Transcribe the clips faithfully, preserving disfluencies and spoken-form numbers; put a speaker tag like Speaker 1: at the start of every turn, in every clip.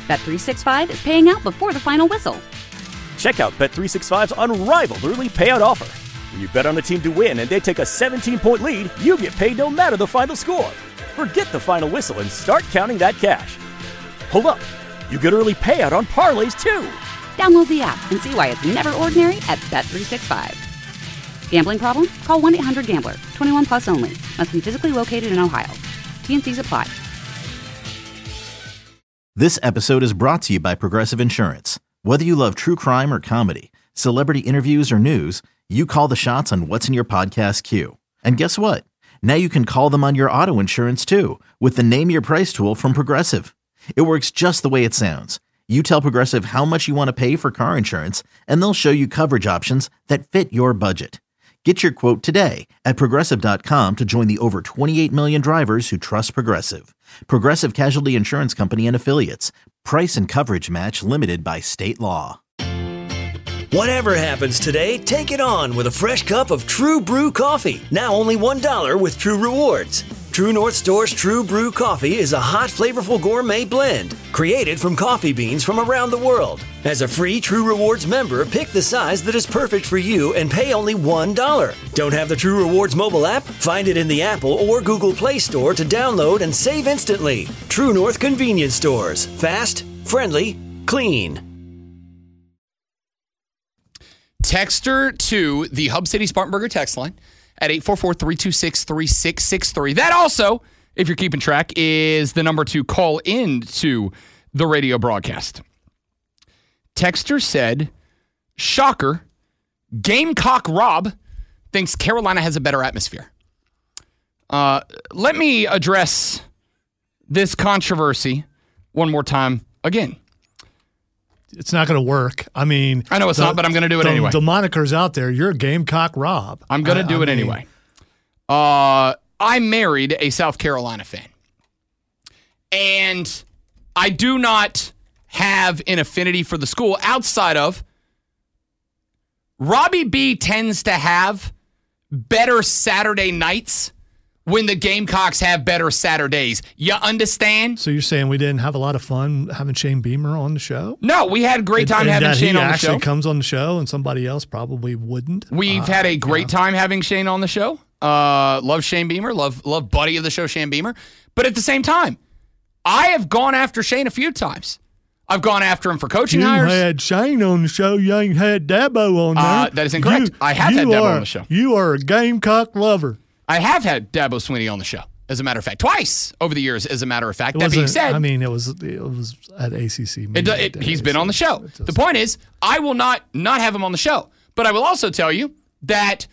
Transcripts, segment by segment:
Speaker 1: Bet three sixty-five is paying out before the final whistle.
Speaker 2: Check out Bet three sixty-five's unrivaled early payout offer. When you bet on a team to win and they take a seventeen-point lead, you get paid no matter the final score. Forget the final whistle and start counting that cash. Hold up. You get early payout on parlays, too.
Speaker 1: Download the app and see why it's never ordinary at Bet three sixty-five. Gambling problem? Call one eight hundred gambler. twenty-one plus only. Must be physically located in Ohio. T and C's apply.
Speaker 3: This episode is brought to you by Progressive Insurance. Whether you love true crime or comedy, celebrity interviews or news, you call the shots on what's in your podcast queue. And guess what? Now you can call them on your auto insurance too with the Name Your Price tool from Progressive. It works just the way it sounds. You tell Progressive how much you want to pay for car insurance, and they'll show you coverage options that fit your budget. Get your quote today at Progressive dot com to join the over twenty-eight million drivers who trust Progressive. Progressive Casualty Insurance Company and Affiliates. Price and coverage match limited by state law.
Speaker 4: Whatever happens today, take it on with a fresh cup of True Brew coffee. Now only one dollar with True Rewards. True North Store's True Brew coffee is a hot, flavorful gourmet blend created from coffee beans from around the world. As a free True Rewards member, pick the size that is perfect for you and pay only one dollar. Don't have the True Rewards mobile app? Find it in the Apple or Google Play Store to download and save instantly. True North Convenience Stores. Fast, friendly, clean.
Speaker 5: Texter to the Hub City Spartanburger text line at eight four four, three two six, three six six three. That also, if you're keeping track, is the number to call in to the radio broadcast. Texter said, shocker, Gamecock Rob thinks Carolina has a better atmosphere. Uh, let me address this controversy one more time again.
Speaker 6: It's not going to work. I mean,
Speaker 5: I know it's
Speaker 6: the,
Speaker 5: not, but I'm going to do it
Speaker 6: the,
Speaker 5: anyway.
Speaker 6: The moniker's out there. You're Gamecock Rob.
Speaker 5: I'm going to do
Speaker 6: I
Speaker 5: it
Speaker 6: mean,
Speaker 5: anyway. Uh, I married a South Carolina fan. And I do not have an affinity for the school outside of Robbie B tends to have better Saturday nights when the Gamecocks have better Saturdays. You understand?
Speaker 6: So you're saying we didn't have a lot of fun having Shane Beamer on the show?
Speaker 5: No, we had a great time
Speaker 6: and, and
Speaker 5: having
Speaker 6: that
Speaker 5: Shane
Speaker 6: he
Speaker 5: on the
Speaker 6: actually
Speaker 5: show.
Speaker 6: comes on the show and somebody else probably wouldn't.
Speaker 5: We've
Speaker 6: uh,
Speaker 5: had a great
Speaker 6: yeah.
Speaker 5: time having Shane on the show. Uh, love Shane Beamer. Love, love buddy of the show, Shane Beamer. But at the same time, I have gone after Shane a few times. I've gone after him for coaching
Speaker 6: you
Speaker 5: hires.
Speaker 6: You had Shane on the show. You ain't had Dabo on there.
Speaker 5: Uh, that is incorrect.
Speaker 6: You,
Speaker 5: I have had Dabo
Speaker 6: are,
Speaker 5: on the show.
Speaker 6: You are a Gamecock lover.
Speaker 5: I have had Dabo Swinney on the show, as a matter of fact. Twice over the years, as a matter of fact.
Speaker 6: It
Speaker 5: that being said.
Speaker 6: I mean, it was it was at A C C.
Speaker 5: It, it, he's been on the show. The point is, I will not not have him on the show. But I will also tell you that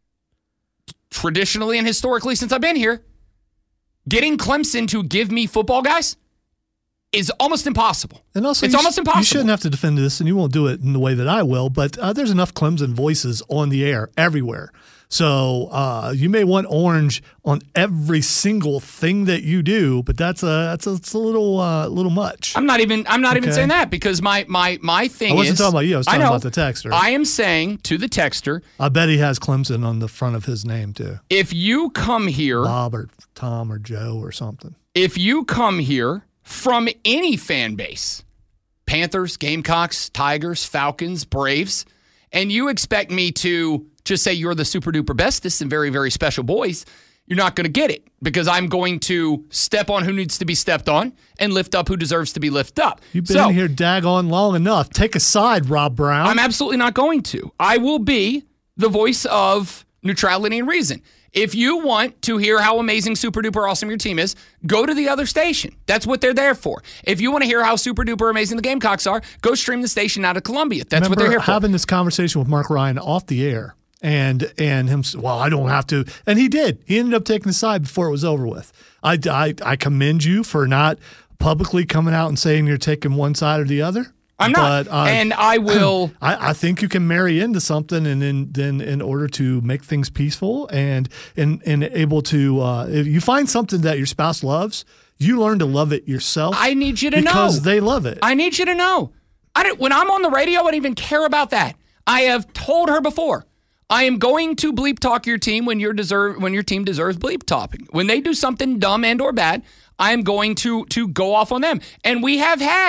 Speaker 5: traditionally and historically since I've been here, getting Clemson to give me football guys is almost impossible.
Speaker 6: And also,
Speaker 5: it's
Speaker 6: you
Speaker 5: almost
Speaker 6: sh-
Speaker 5: impossible.
Speaker 6: You shouldn't have to defend this, and you won't do it in the way that I will, but uh, there's enough Clemson voices on the air everywhere. So uh, you may want orange on every single thing that you do, but that's a that's a, it's a little uh, little much.
Speaker 5: I'm not even I'm not
Speaker 6: okay.
Speaker 5: even saying that because my my my thing is
Speaker 6: I wasn't
Speaker 5: is,
Speaker 6: talking about you. I was talking
Speaker 5: I know,
Speaker 6: about the texter.
Speaker 5: I am saying to the texter,
Speaker 6: I bet he has Clemson on the front of his name too.
Speaker 5: If you come here,
Speaker 6: Bob or Tom or Joe or something.
Speaker 5: If you come here from any fan base, Panthers, Gamecocks, Tigers, Falcons, Braves, and you expect me to just say you're the super duper bestest and very, very special boys, you're not going to get it because I'm going to step on who needs to be stepped on and lift up who deserves to be lifted up.
Speaker 6: You've been
Speaker 5: so,
Speaker 6: in here daggone long enough. Take a side, Rob Brown.
Speaker 5: I'm absolutely not going to. I will be the voice of neutrality and reason. If you want to hear how amazing, super duper awesome your team is, go to the other station. That's what they're there for. If you want to hear how super duper amazing the Gamecocks are, go stream the station out of Columbia. That's
Speaker 6: Remember
Speaker 5: what they're here for.
Speaker 6: Having this conversation with Mark Ryan off the air. And and him, well, I don't have to. And he did. He ended up taking the side before it was over with. I, I, I commend you for not publicly coming out and saying you're taking one side or the other.
Speaker 5: I'm not.
Speaker 6: But, uh,
Speaker 5: and I will.
Speaker 6: I, I think you can marry into something and then, then in order to make things peaceful and, and, and able to, uh, if you find something that your spouse loves, you learn to love it yourself.
Speaker 5: I need you to know.
Speaker 6: Because they love it.
Speaker 5: I need you to know. I don't, when I'm on the radio, I don't even care about that. I have told her before. I am going to bleep talk your team when your deserve when your team deserves bleep talking. When they do something dumb and or bad, I am going to to go off on them. And we have had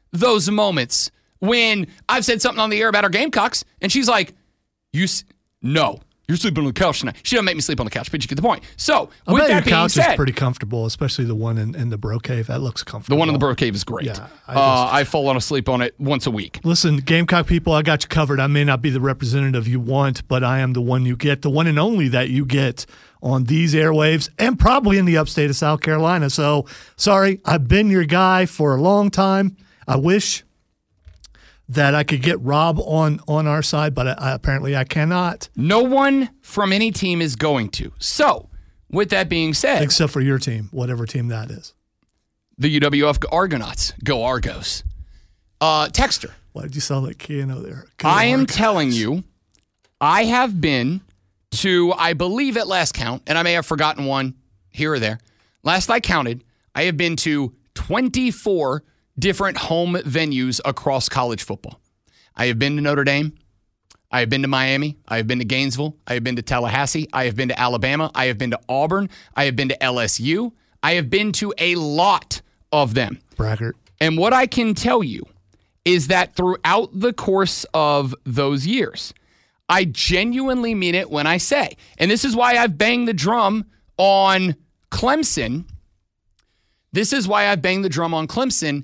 Speaker 5: those moments when I've said something on the air about our Gamecocks, and she's like, "You s- no." You're sleeping on the couch tonight. She doesn't make me sleep on the couch, but you get the point. So,
Speaker 6: I
Speaker 5: with
Speaker 6: bet
Speaker 5: that
Speaker 6: your
Speaker 5: being
Speaker 6: couch
Speaker 5: said,
Speaker 6: is pretty comfortable, especially the one in, in the Bro Cave. That looks comfortable.
Speaker 5: the one in the Bro Cave is great.
Speaker 6: Yeah, I
Speaker 5: I,
Speaker 6: just-
Speaker 5: uh, I fall on asleep on it once a week.
Speaker 6: Listen, Gamecock people, I got you covered. I may not be the representative you want, but I am the one you get, the one and only that you get on these airwaves and probably in the upstate of South Carolina. So, sorry, I've been your guy for a long time. I wish that I could get Rob on, on our side, but I, I, apparently I cannot.
Speaker 5: No one from any team is going to. So, with that being said,
Speaker 6: Except for your team, whatever team that is.
Speaker 5: the U W F Argonauts, go Argos. Uh, Texter,
Speaker 6: Why did you sound like Keanu there? Go
Speaker 5: I am
Speaker 6: Argos.
Speaker 5: telling you, I have been to, I believe at last count, and I may have forgotten one here or there. Last I counted, I have been to twenty-four different home venues across college football. I have been to Notre Dame. I have been to Miami. I have been to Gainesville. I have been to Tallahassee. I have been to Alabama. I have been to Auburn. I have been to L S U. I have been to a lot of them.
Speaker 6: Braggart.
Speaker 5: And what I can tell you is that throughout the course of those years, I genuinely mean it when I say, and this is why I've banged the drum on Clemson. This is why I've banged the drum on Clemson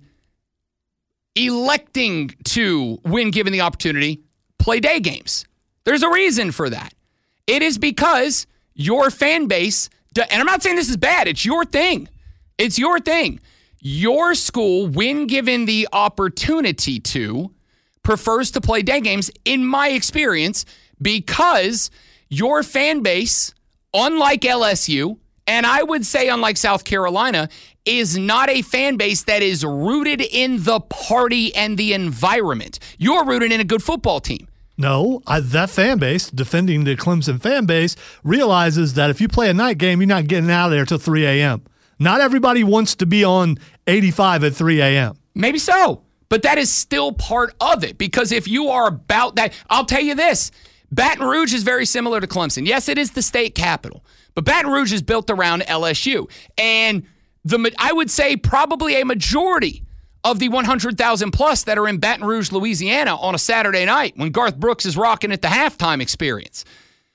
Speaker 5: electing to, when given the opportunity, play day games. There's a reason for that. It is because your fan base, and I'm not saying this is bad, it's your thing. It's your thing. Your school, when given the opportunity to, prefers to play day games, in my experience, because your fan base, unlike L S U, and I would say unlike South Carolina, is not a fan base that is rooted in the party and the environment. You're rooted in a good football team.
Speaker 6: No, I, that fan base, defending the Clemson fan base, realizes that if you play a night game, you're not getting out of there till three a.m. Not everybody wants to be on eighty-five at three a.m.
Speaker 5: Maybe so, but that is still part of it, because if you are about that, I'll tell you this, Baton Rouge is very similar to Clemson. Yes, it is the state capital, but Baton Rouge is built around L S U, and the I would say probably a majority of the one hundred thousand plus that are in Baton Rouge, Louisiana on a Saturday night when Garth Brooks is rocking at the halftime experience.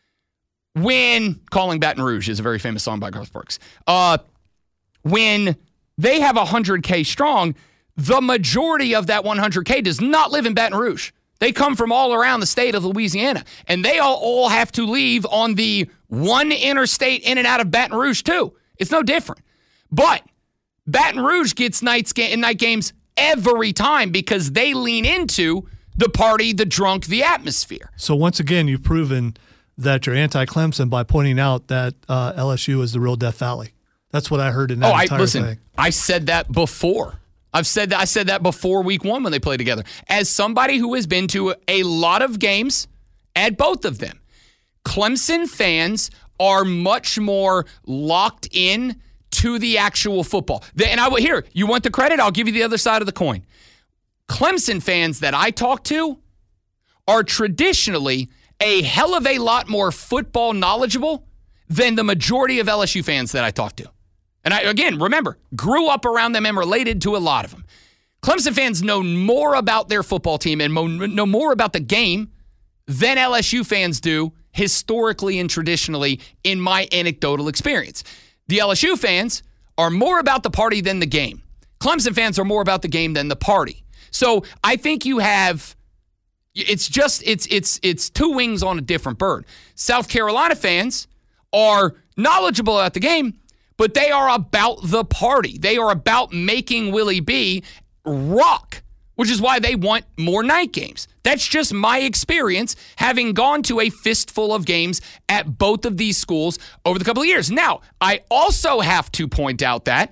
Speaker 5: When, Calling Baton Rouge is a very famous song by Garth Brooks. Uh, when they have one hundred K strong, the majority of that one hundred K does not live in Baton Rouge. They come from all around the state of Louisiana, and they all, all have to leave on the one interstate in and out of Baton Rouge too. It's no different. But Baton Rouge gets nights ga- night games every time because they lean into the party, the drunk, the atmosphere.
Speaker 6: So once again, you've proven that you're anti-Clemson by pointing out that uh, L S U is the real Death Valley. That's what I heard in that
Speaker 5: oh, I
Speaker 6: entire
Speaker 5: listen.
Speaker 6: thing.
Speaker 5: I said that before. I've said that. I said that before week one when they played together. As somebody who has been to a lot of games at both of them, Clemson fans are much more locked in to the actual football. And I will here, you want the credit? I'll give you the other side of the coin. Clemson fans that I talk to are traditionally a hell of a lot more football knowledgeable than the majority of L S U fans that I talk to. And I, again, remember, grew up around them and related to a lot of them. Clemson fans know more about their football team and mo- know more about the game than L S U fans do historically and traditionally in my anecdotal experience. The L S U fans are more about the party than the game. Clemson fans are more about the game than the party. So I think you have, it's just, it's it's it's two wings on a different bird. South Carolina fans are knowledgeable about the game, but they are about the party. They are about making Willie B rock, which is why they want more night games. That's just my experience, having gone to a fistful of games at both of these schools over the couple of years. Now, I also have to point out that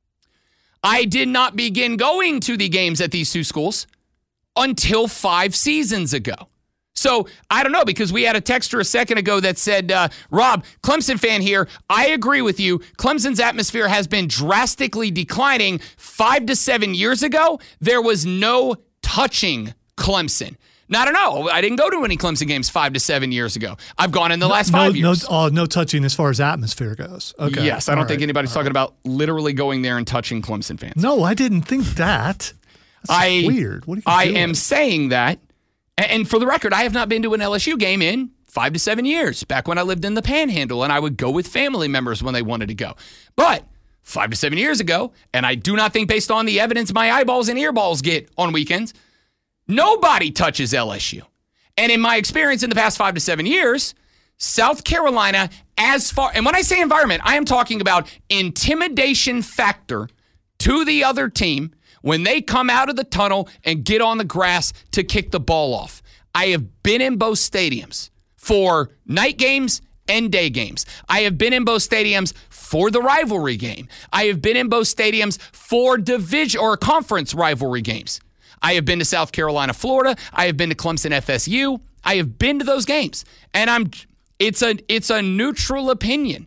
Speaker 5: I did not begin going to the games at these two schools until five seasons ago. So, I don't know, because we had a texter a second ago that said, uh, Rob, Clemson fan here, I agree with you. Clemson's atmosphere has been drastically declining. Five to seven years ago, there was no touching Clemson. Now, I don't know. I didn't go to any Clemson games five to seven years ago. I've gone in the last
Speaker 6: no,
Speaker 5: five
Speaker 6: no,
Speaker 5: years.
Speaker 6: No, oh, no touching as far as atmosphere goes. Okay.
Speaker 5: Yes, I don't
Speaker 6: All
Speaker 5: think
Speaker 6: right.
Speaker 5: anybody's
Speaker 6: All
Speaker 5: talking
Speaker 6: right.
Speaker 5: about literally going there and touching Clemson fans.
Speaker 6: No, I didn't think that. That's
Speaker 5: I,
Speaker 6: weird. What are you
Speaker 5: I
Speaker 6: doing?
Speaker 5: am saying that, and for the record, I have not been to an L S U game in five to seven years, back when I lived in the Panhandle, and I would go with family members when they wanted to go. But five to seven years ago, and I do not think based on the evidence my eyeballs and earballs get on weekends, nobody touches L S U. And in my experience in the past five to seven years, South Carolina, as far, and when I say environment, I am talking about intimidation factor to the other team when they come out of the tunnel and get on the grass to kick the ball off. I have been in both stadiums for night games and day games. I have been in both stadiums for the rivalry game. I have been in both stadiums for division or conference rivalry games. I have been to South Carolina, Florida. I have been to Clemson, F S U. I have been to those games. And I'm it's a it's a neutral opinion.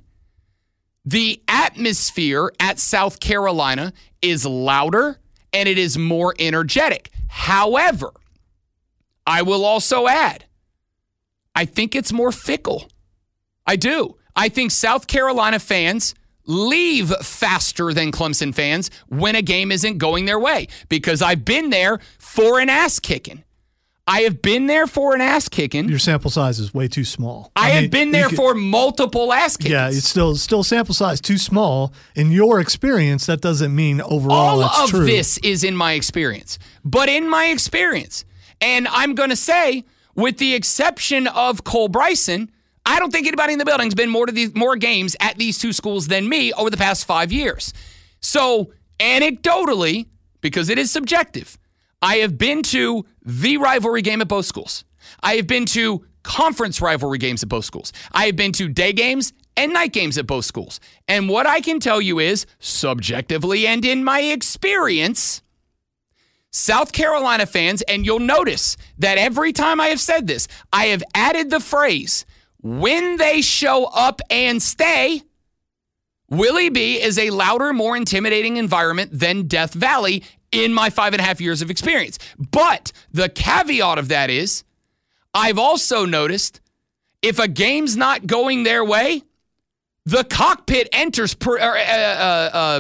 Speaker 5: The atmosphere at South Carolina is louder and it is more energetic. However, I will also add, I think it's more fickle. I do. I think South Carolina fans leave faster than Clemson fans when a game isn't going their way, because I've been there for an ass kicking. I have been there for an ass kicking.
Speaker 6: Your sample size is way too small.
Speaker 5: I, I mean, have been there could, for multiple ass kickings.
Speaker 6: Yeah, it's still still sample size too small. In your experience, that doesn't mean overall
Speaker 5: all
Speaker 6: it's
Speaker 5: of
Speaker 6: true.
Speaker 5: This is in my experience. But in my experience, and I'm going to say, with the exception of Cole Bryson, I don't think anybody in the building has been more to these more games at these two schools than me over the past five years. So anecdotally, because it is subjective, I have been to the rivalry game at both schools. I have been to conference rivalry games at both schools. I have been to day games and night games at both schools. And what I can tell you is, subjectively and in my experience, South Carolina fans, and you'll notice that every time I have said this, I have added the phrase, when they show up and stay, Willie B is a louder, more intimidating environment than Death Valley in my five and a half years of experience. But the caveat of that is, I've also noticed if a game's not going their way, the cockpit enters per, uh, uh, uh,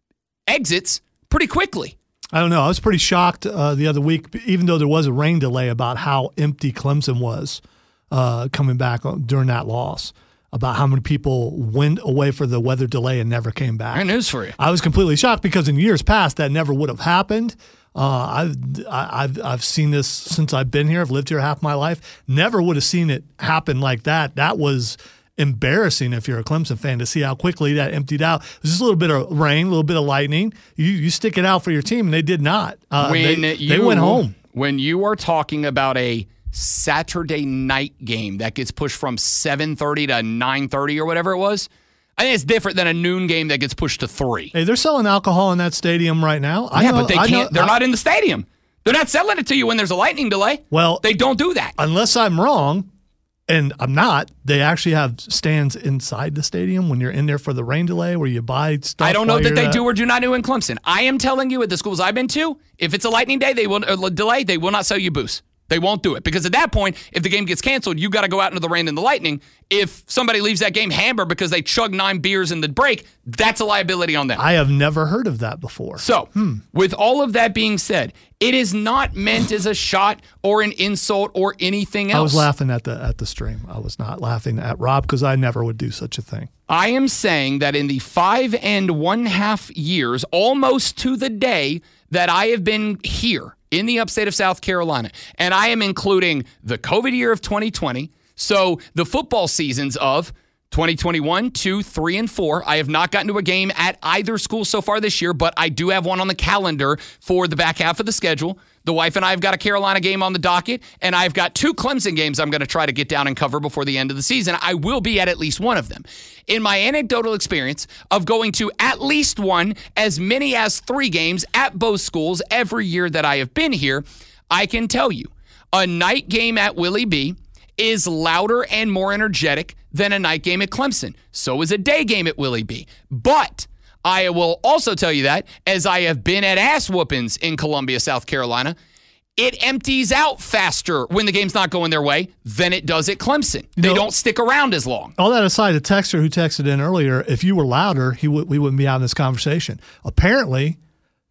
Speaker 5: exits pretty quickly.
Speaker 6: I don't know. I was pretty shocked uh, the other week, even though there was a rain delay, about how empty Clemson was uh, coming back during that loss, about how many people went away for the weather delay and never came back.
Speaker 5: I got news for you.
Speaker 6: I was completely shocked because in years past that never would have happened. Uh, I've I've I've seen this since I've been here. I've lived here half my life. Never would have seen it happen like that. That was embarrassing if you're a Clemson fan to see how quickly that emptied out. It was just a little bit of rain, a little bit of lightning. You you stick it out for your team, and they did not. Uh,
Speaker 5: when
Speaker 6: they,
Speaker 5: you,
Speaker 6: they went home.
Speaker 5: When you are talking about a Saturday night game that gets pushed from seven thirty to nine thirty or whatever it was, I think it's different than a noon game that gets pushed to three.
Speaker 6: Hey, they're selling alcohol in that stadium right now. I
Speaker 5: yeah,
Speaker 6: know,
Speaker 5: but they
Speaker 6: I
Speaker 5: can't.
Speaker 6: know,
Speaker 5: they're
Speaker 6: I,
Speaker 5: not in the stadium. They're not selling it to you when there's a lightning delay.
Speaker 6: Well,
Speaker 5: they don't do that.
Speaker 6: Unless I'm wrong, and I'm not, they actually have stands inside the stadium when you're in there for the rain delay where you buy stuff.
Speaker 5: I don't know
Speaker 6: while
Speaker 5: that
Speaker 6: you're
Speaker 5: they
Speaker 6: at.
Speaker 5: do or do not do in Clemson. I am telling you, at the schools I've been to, if it's a lightning day, they will uh, delay. They will not sell you booze. They won't do it, because at that point, if the game gets canceled, you got to go out into the rain and the lightning. If somebody leaves that game hammered because they chugged nine beers in the break, that's a liability on them.
Speaker 6: I have never heard of that before.
Speaker 5: So,
Speaker 6: hmm.
Speaker 5: with all of that being said, it is not meant as a shot or an insult or anything else.
Speaker 6: I was laughing at the at the stream. I was not laughing at Rob, because I never would do such a thing.
Speaker 5: I am saying that in the five and one half years, almost to the day that I have been here in the upstate of South Carolina, and I am including the COVID year of twenty twenty, so the football seasons of twenty twenty-one, two, three, and four. I have not gotten to a game at either school so far this year, but I do have one on the calendar for the back half of the schedule. The wife and I have got a Carolina game on the docket, and I've got two Clemson games I'm going to try to get down and cover before the end of the season. I will be at at least one of them. In my anecdotal experience of going to at least one, as many as three games at both schools every year that I have been here, I can tell you a night game at Willie B is louder and more energetic than a night game at Clemson. So is a day game at Willie B. But I will also tell you that, as I have been at ass whoopings in Columbia, South Carolina, it empties out faster when the game's not going their way than it does at Clemson. They
Speaker 6: No.
Speaker 5: don't stick around as long.
Speaker 6: All that aside, the texter who texted in earlier, if you were louder, he w- we wouldn't be having this conversation. Apparently,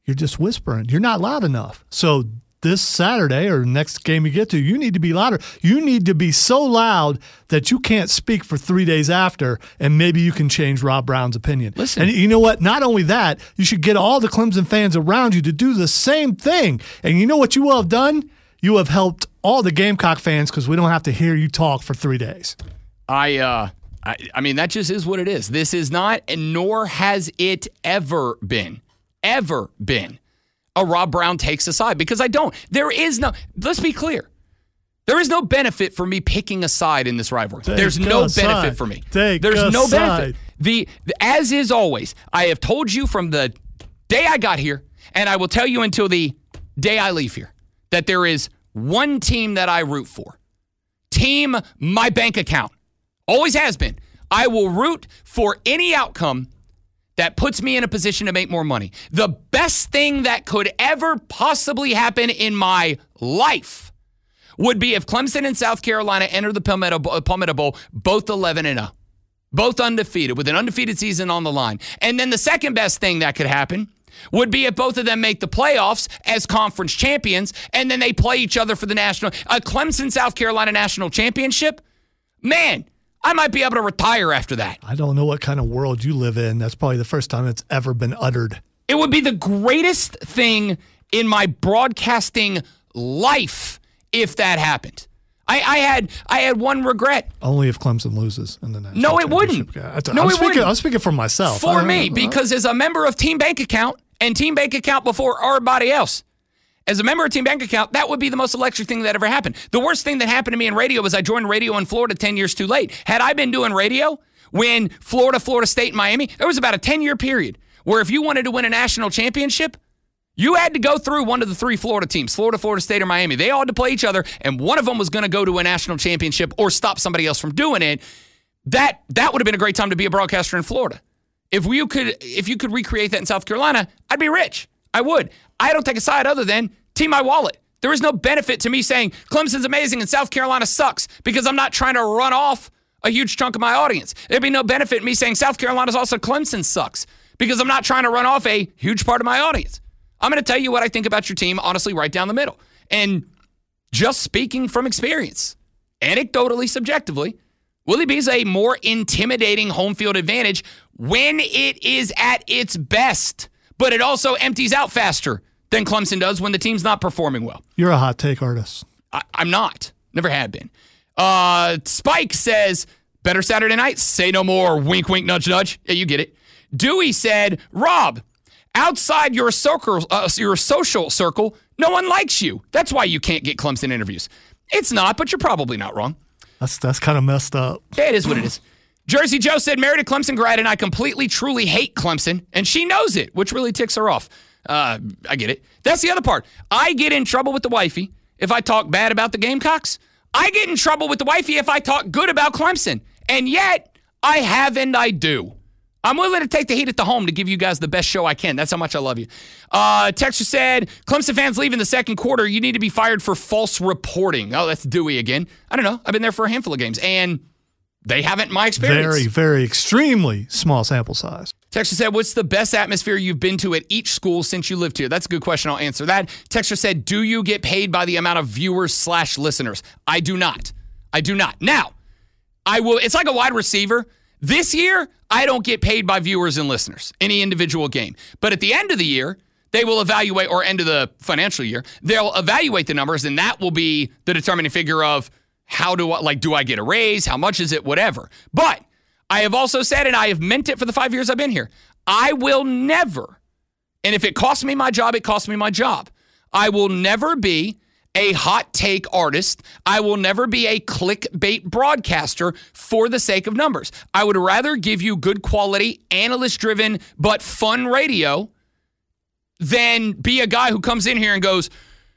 Speaker 6: you're just whispering. You're not loud enough. So this Saturday or next game you get to, you need to be louder. You need to be so loud that you can't speak for three days after, and maybe you can change Rob Brown's opinion.
Speaker 5: Listen.
Speaker 6: And you know what? Not only that, you should get all the Clemson fans around you to do the same thing. And you know what you will have done? You have helped all the Gamecock fans because we don't have to hear you talk for three days.
Speaker 5: I, uh, I, I mean, that just is what it is. This is not, and nor has it ever been, ever been a Rob Brown takes a side, because I don't. There is no, let's be clear. There is no benefit for me picking a side in this rivalry.
Speaker 6: Take
Speaker 5: There's no benefit
Speaker 6: side.
Speaker 5: for me.
Speaker 6: Take
Speaker 5: There's no
Speaker 6: side.
Speaker 5: benefit. The, the as is always, I have told you from the day I got here, and I will tell you until the day I leave here, that there is one team that I root for. Team my bank account. Always has been. I will root for any outcome that puts me in a position to make more money. The best thing that could ever possibly happen in my life would be if Clemson and South Carolina enter the Palmetto, Palmetto Bowl both eleven and oh, both undefeated, with an undefeated season on the line. And then the second best thing that could happen would be if both of them make the playoffs as conference champions, and then they play each other for the national, a Clemson-South Carolina national championship. Man, I might be able to retire after that.
Speaker 6: I don't know what kind of world you live in. That's probably the first time it's ever been uttered.
Speaker 5: It would be the greatest thing in my broadcasting life if that happened. I, I had I had one regret.
Speaker 6: Only if Clemson loses in the national
Speaker 5: No, it wouldn't.
Speaker 6: championship.
Speaker 5: No,
Speaker 6: I'm
Speaker 5: it
Speaker 6: speaking,
Speaker 5: wouldn't.
Speaker 6: I'm speaking for myself.
Speaker 5: For
Speaker 6: I-
Speaker 5: me,
Speaker 6: I-
Speaker 5: because as a member of Team Bank Account, and Team Bank Account before everybody else, as a member of Team Bank Account, that would be the most electric thing that ever happened. The worst thing that happened to me in radio was I joined radio in Florida ten years too late. Had I been doing radio when Florida, Florida State, and Miami, there was about a ten-year period where if you wanted to win a national championship, you had to go through one of the three Florida teams, Florida, Florida State, or Miami. They all had to play each other, and one of them was going to go to a national championship or stop somebody else from doing it. That that would have been a great time to be a broadcaster in Florida. If you could, if you could recreate that in South Carolina, I'd be rich. I would. I don't take a side other than Team My Wallet. There is no benefit to me saying Clemson's amazing and South Carolina sucks because I'm not trying to run off a huge chunk of my audience. There'd be no benefit in me saying South Carolina's also Clemson sucks because I'm not trying to run off a huge part of my audience. I'm going to tell you what I think about your team, honestly, right down the middle. And just speaking from experience, anecdotally, subjectively, Willie B is a more intimidating home field advantage when it is at its best, but it also empties out faster than Clemson does when the team's not performing well.
Speaker 6: You're a hot take artist.
Speaker 5: I, I'm not. Never have been. Uh, Spike says, better Saturday night, say no more, wink, wink, nudge, nudge. Yeah, you get it. Dewey said, Rob, outside your circle, uh, your social circle, no one likes you. That's why you can't get Clemson interviews. It's not, but you're probably not wrong.
Speaker 6: That's that's kind of messed up.
Speaker 5: Yeah, it is what it is. Jersey Joe said, married a Clemson grad, and I completely, truly hate Clemson, and she knows it, which really ticks her off. Uh, I get it. That's the other part. I get in trouble with the wifey if I talk bad about the Gamecocks. I get in trouble with the wifey if I talk good about Clemson. And yet, I have and I do. I'm willing to take the heat at the home to give you guys the best show I can. That's how much I love you. Uh, Texture said, Clemson fans leave in the second quarter. You need to be fired for false reporting. Oh, that's Dewey again. I don't know. I've been there for a handful of games, and they haven't in my experience.
Speaker 6: Very, very extremely small sample size.
Speaker 5: Texture said, what's the best atmosphere you've been to at each school since you lived here? That's a good question. I'll answer that. Texture said, do you get paid by the amount of viewers slash listeners? I do not. I do not. Now, I will. It's like a wide receiver. This year, I don't get paid by viewers and listeners, any individual game. But at the end of the year, they will evaluate, or end of the financial year, they'll evaluate the numbers, and that will be the determining figure of how do I, like, do I get a raise? How much is it? Whatever. But I have also said, and I have meant it for the five years I've been here, I will never, and if it costs me my job, it costs me my job. I will never be a hot take artist. I will never be a clickbait broadcaster for the sake of numbers. I would rather give you good quality, analyst-driven, but fun radio than be a guy who comes in here and goes,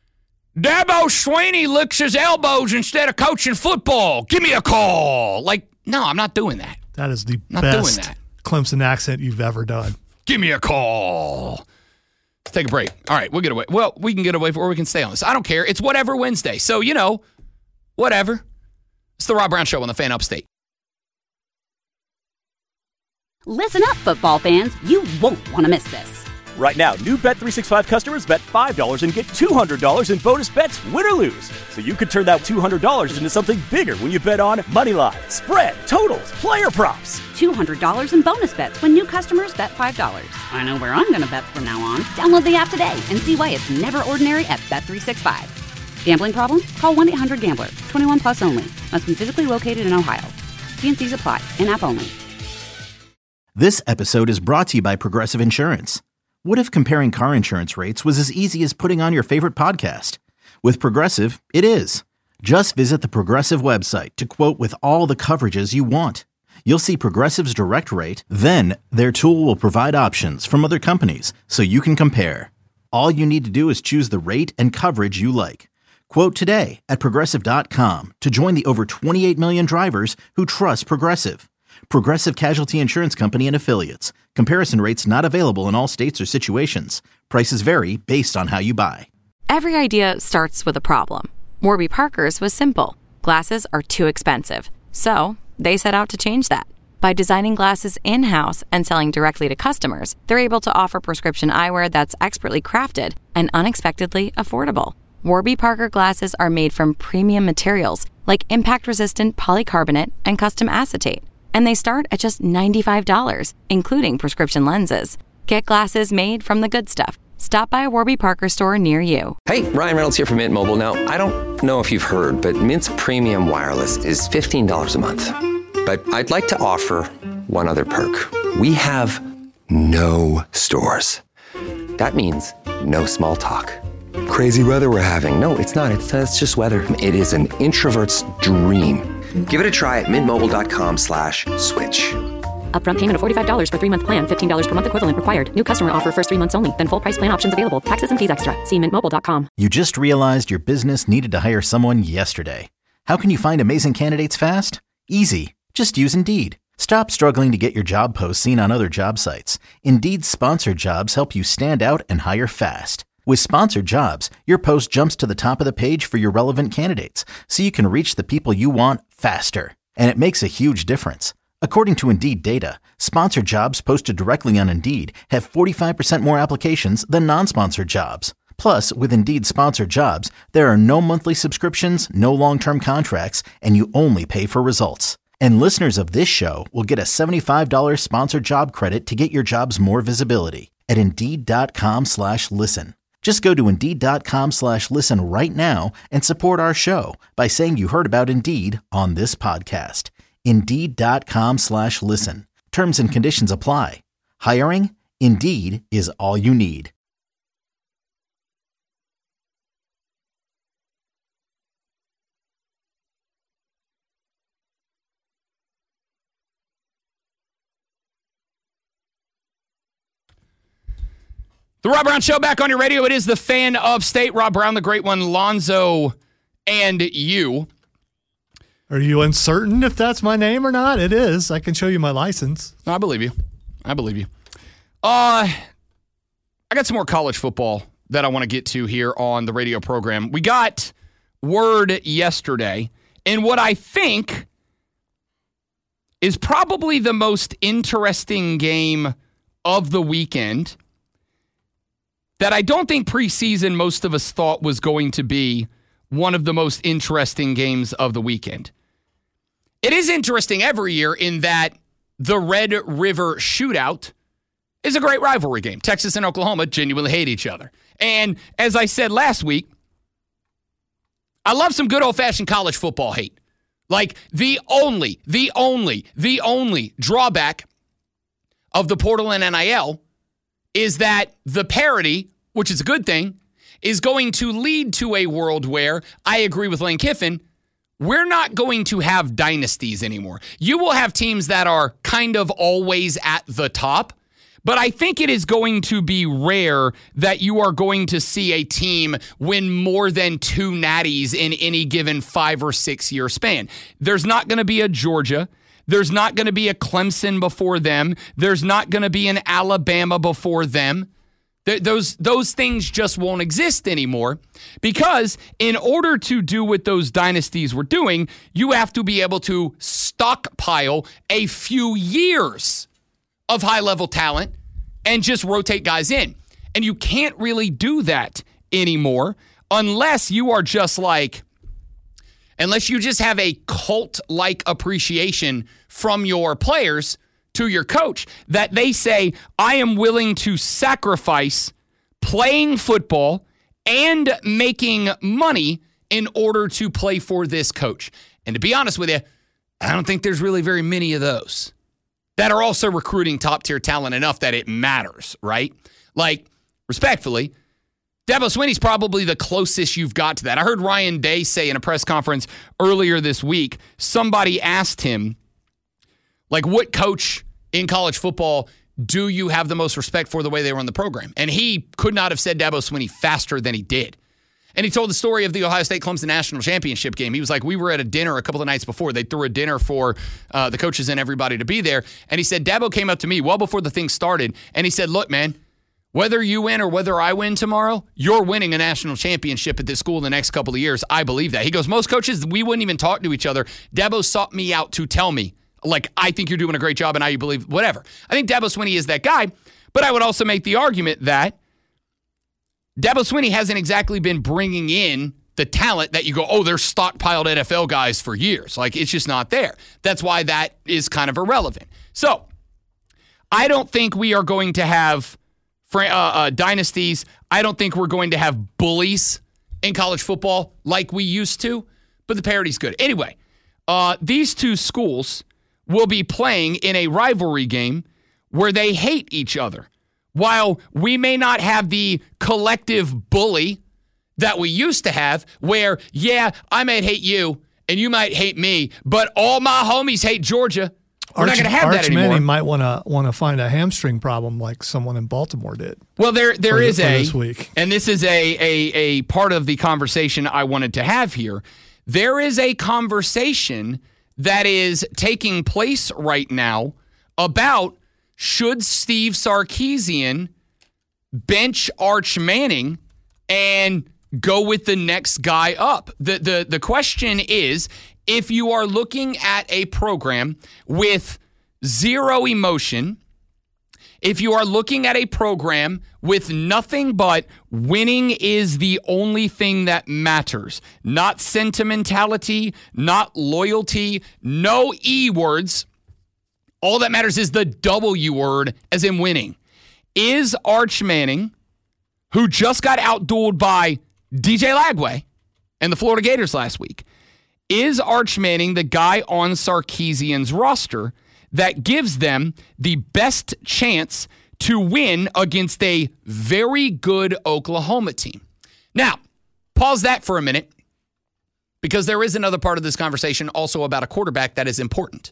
Speaker 5: Dabo Swinney licks his elbows instead of coaching football. Give me a call. Like, no, I'm not doing that.
Speaker 6: That is the
Speaker 5: Not
Speaker 6: best
Speaker 5: doing that.
Speaker 6: Clemson accent you've ever done.
Speaker 5: Give me a call. Let's take a break. All right, we'll get away. Well, we can get away or we can stay on this. I don't care. It's whatever Wednesday. So, you know, whatever. It's the Rob Brown Show on the Fan Upstate.
Speaker 1: Listen up, football fans. You won't want to miss this.
Speaker 2: Right now, new Bet three sixty-five customers bet five dollars and get two hundred dollars in bonus bets, win or lose. So you could turn that two hundred dollars into something bigger when you bet on money line, spread, totals, player props.
Speaker 1: two hundred dollars in bonus bets when new customers bet five dollars. I know where I'm going to bet from now on. Download the app today and see why it's never ordinary at Bet three sixty-five. Gambling problem? Call one eight hundred gambler. twenty-one plus only. Must be physically located in Ohio. T N Cs apply. In-app only.
Speaker 3: This episode is brought to you by Progressive Insurance. What if comparing car insurance rates was as easy as putting on your favorite podcast? With Progressive, it is. Just visit the Progressive website to quote with all the coverages you want. You'll see Progressive's direct rate, then their tool will provide options from other companies so you can compare. All you need to do is choose the rate and coverage you like. Quote today at Progressive dot com to join the over twenty-eight million drivers who trust Progressive. Progressive Casualty Insurance Company and Affiliates. Comparison rates not available in all states or situations. Prices vary based on how you buy.
Speaker 7: Every idea starts with a problem. Warby Parker's was simple. Glasses are too expensive. So they set out to change that. By designing glasses in-house and selling directly to customers, they're able to offer prescription eyewear that's expertly crafted and unexpectedly affordable. Warby Parker glasses are made from premium materials like impact-resistant polycarbonate and custom acetate. And they start at just ninety-five dollars, including prescription lenses. Get glasses made from the good stuff. Stop by a Warby Parker store near you.
Speaker 8: Hey, Ryan Reynolds here from Mint Mobile. Now, I don't know if you've heard, but Mint's premium wireless is fifteen dollars a month. But I'd like to offer one other perk. We have no stores. That means no small talk. Crazy weather we're having. No, it's not. It's, it's just weather. It is an introvert's dream. Give it a try at mintmobile.com slash switch.
Speaker 7: Upfront payment of forty-five dollars for three-month plan, fifteen dollars per month equivalent required. New customer offer first three months only. Then full price plan options available. Taxes and fees extra. See mint mobile dot com.
Speaker 3: You just realized your business needed to hire someone yesterday. How can you find amazing candidates fast? Easy. Just use Indeed. Stop struggling to get your job posts seen on other job sites. Indeed's sponsored jobs help you stand out and hire fast. With sponsored jobs, your post jumps to the top of the page for your relevant candidates, so you can reach the people you want faster. And it makes a huge difference. According to Indeed data, sponsored jobs posted directly on Indeed have forty-five percent more applications than non-sponsored jobs. Plus, with Indeed sponsored jobs, there are no monthly subscriptions, no long-term contracts, and you only pay for results. And listeners of this show will get a seventy-five dollars sponsored job credit to get your jobs more visibility at Indeed.com slash listen. Just go to Indeed.com slash listen right now and support our show by saying you heard about Indeed on this podcast. Indeed.com slash listen. Terms and conditions apply. Hiring? Indeed is all you need.
Speaker 5: The Rob Brown Show back on your radio. It is the Fan of State. Rob Brown, the great one, Lonzo, and you.
Speaker 6: Are you uncertain if that's my name or not? It is. I can show you my license.
Speaker 5: I believe you. I believe you. Uh, I got some more college football that I want to get to here on the radio program. We got word yesterday, and what I think is probably the most interesting game of the weekend that I don't think preseason most of us thought was going to be one of the most interesting games of the weekend. It is interesting every year in that the Red River Shootout is a great rivalry game. Texas and Oklahoma genuinely hate each other. And as I said last week, I love some good old-fashioned college football hate. Like the only, the only, the only drawback of the portal and N I L is that the parity, which is a good thing, is going to lead to a world where, I agree with Lane Kiffin, we're not going to have dynasties anymore. You will have teams that are kind of always at the top, but I think it is going to be rare that you are going to see a team win more than two natties in any given five or six year span. There's not going to be a Georgia. There's not going to be a Clemson before them. There's not going to be an Alabama before them. Th- those, those things just won't exist anymore because in order to do what those dynasties were doing, you have to be able to stockpile a few years of high-level talent and just rotate guys in. And you can't really do that anymore unless you are just like, unless you just have a cult-like appreciation from your players to your coach, that they say, I am willing to sacrifice playing football and making money in order to play for this coach. And to be honest with you, I don't think there's really very many of those that are also recruiting top-tier talent enough that it matters, right? Like, respectfully, Dabo Swinney's probably the closest you've got to that. I heard Ryan Day say in a press conference earlier this week, somebody asked him, like, what coach in college football do you have the most respect for the way they run the program? And he could not have said Dabo Swinney faster than he did. And he told the story of the Ohio State-Clemson National Championship game. He was like, we were at a dinner a couple of nights before. They threw a dinner for uh, the coaches and everybody to be there. And he said, Dabo came up to me well before the thing started, and he said, look, man, whether you win or whether I win tomorrow, you're winning a national championship at this school in the next couple of years. I believe that. He goes, most coaches, we wouldn't even talk to each other. Dabo sought me out to tell me, like, I think you're doing a great job and I believe, whatever. I think Dabo Swinney is that guy, but I would also make the argument that Dabo Swinney hasn't exactly been bringing in the talent that you go, oh, they're stockpiled N F L guys for years. Like, it's just not there. That's why that is kind of irrelevant. So, I don't think we are going to have uh, uh, dynasties. I don't think we're going to have bullies in college football like we used to, but the parity's good. Anyway, uh, these two schools will be playing in a rivalry game where they hate each other. While we may not have the collective bully that we used to have, where, yeah, I might hate you and you might hate me, but all my homies hate Georgia. We're
Speaker 6: Arch,
Speaker 5: not going to have
Speaker 6: Arch
Speaker 5: that anymore.
Speaker 6: Manning might want to want to find a hamstring problem like someone in Baltimore did.
Speaker 5: Well, there there
Speaker 6: for,
Speaker 5: is
Speaker 6: for
Speaker 5: a,
Speaker 6: this week.
Speaker 5: And this is a, a a part of the conversation I wanted to have here. There is a conversation that is taking place right now about should Steve Sarkisian bench Arch Manning and go with the next guy up. The, the, the question is, if you are looking at a program with zero emotion, if you are looking at a program with nothing but winning is the only thing that matters, not sentimentality, not loyalty, no E words, all that matters is the W word, as in winning. Is Arch Manning, who just got outdueled by D J Lagway and the Florida Gators last week, is Arch Manning the guy on Sarkisian's roster that gives them the best chance to win against a very good Oklahoma team? Now, pause that for a minute, because there is another part of this conversation also about a quarterback that is important.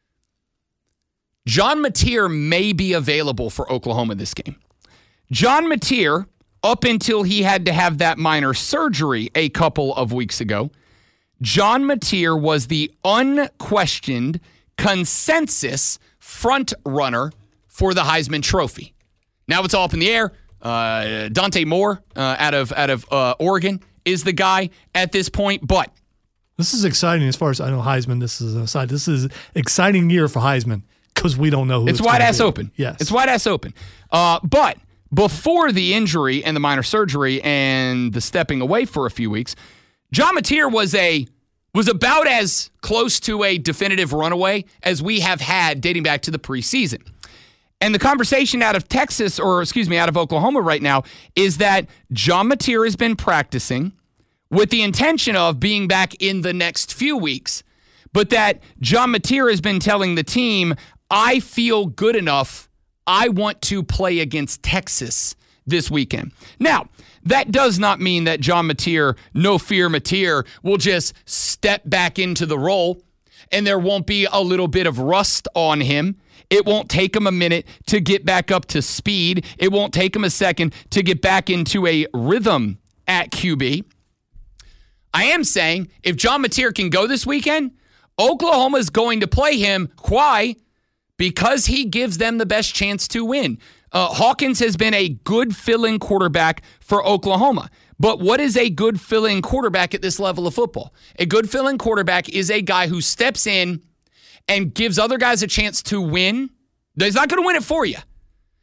Speaker 5: John Mateer may be available for Oklahoma this game. John Mateer, up until he had to have that minor surgery a couple of weeks ago, John Mateer was the unquestioned consensus front runner for the Heisman Trophy. Now it's all up in the air. Uh, Dante Moore uh, out of out of uh, Oregon is the guy at this point, but
Speaker 6: this is exciting as far as I know. Heisman. This is an aside. This is exciting year for Heisman. Because we don't know who
Speaker 5: it's,
Speaker 6: it's
Speaker 5: wide ass
Speaker 6: be.
Speaker 5: open.
Speaker 6: Yes.
Speaker 5: It's wide ass open. Uh, but before the injury and the minor surgery and the stepping away for a few weeks, John Mateer was a was about as close to a definitive runaway as we have had dating back to the preseason. And the conversation out of Texas, or excuse me, out of Oklahoma right now, is that John Mateer has been practicing with the intention of being back in the next few weeks, but that John Mateer has been telling the team, I feel good enough. I want to play against Texas this weekend. Now, that does not mean that John Mateer, no fear Mateer, will just step back into the role and there won't be a little bit of rust on him. It won't take him a minute to get back up to speed. It won't take him a second to get back into a rhythm at Q B. I am saying if John Mateer can go this weekend, Oklahoma's going to play him. Why? Because he gives them the best chance to win. Uh, Hawkins has been a good fill-in quarterback for Oklahoma. But what is a good fill-in quarterback at this level of football? A good fill-in quarterback is a guy who steps in and gives other guys a chance to win. He's not going to win it for you.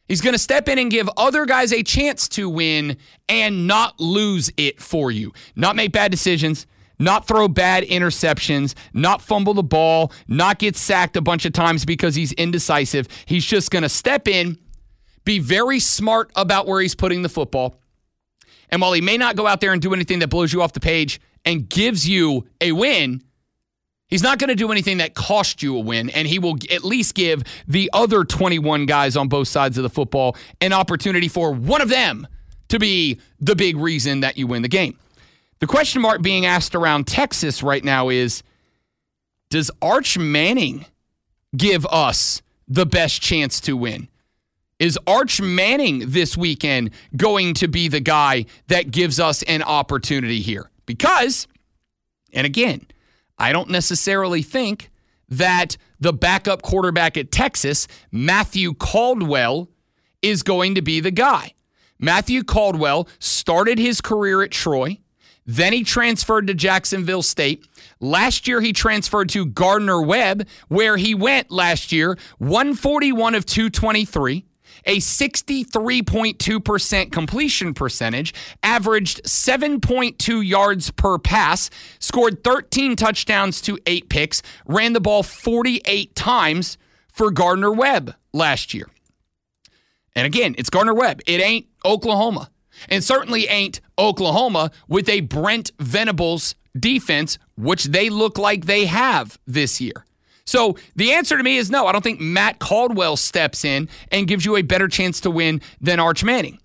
Speaker 5: He's going to step in and give other guys a chance to win and not lose it for you. Not make bad decisions, not throw bad interceptions, not fumble the ball, not get sacked a bunch of times because he's indecisive. He's just going to step in, be very smart about where he's putting the football. And while he may not go out there and do anything that blows you off the page and gives you a win, he's not going to do anything that costs you a win, and he will at least give the other twenty-one guys on both sides of the football an opportunity for one of them to be the big reason that you win the game. The question mark being asked around Texas right now is, does Arch Manning give us the best chance to win? Is Arch Manning this weekend going to be the guy that gives us an opportunity here? Because, and again, I don't necessarily think that the backup quarterback at Texas, Matthew Caldwell, is going to be the guy. Matthew Caldwell started his career at Troy. Then he transferred to Jacksonville State. Last year, he transferred to Gardner-Webb, where he went last year, one forty-one of two twenty-three, a sixty-three point two percent completion percentage, averaged seven point two yards per pass, scored thirteen touchdowns to eight picks, ran the ball forty-eight times for Gardner-Webb last year. And again, it's Gardner-Webb. It ain't Oklahoma. And certainly ain't Oklahoma with a Brent Venables defense, which they look like they have this year. So the answer to me is no. I don't think Matt Caldwell steps in and gives you a better chance to win than Arch Manning.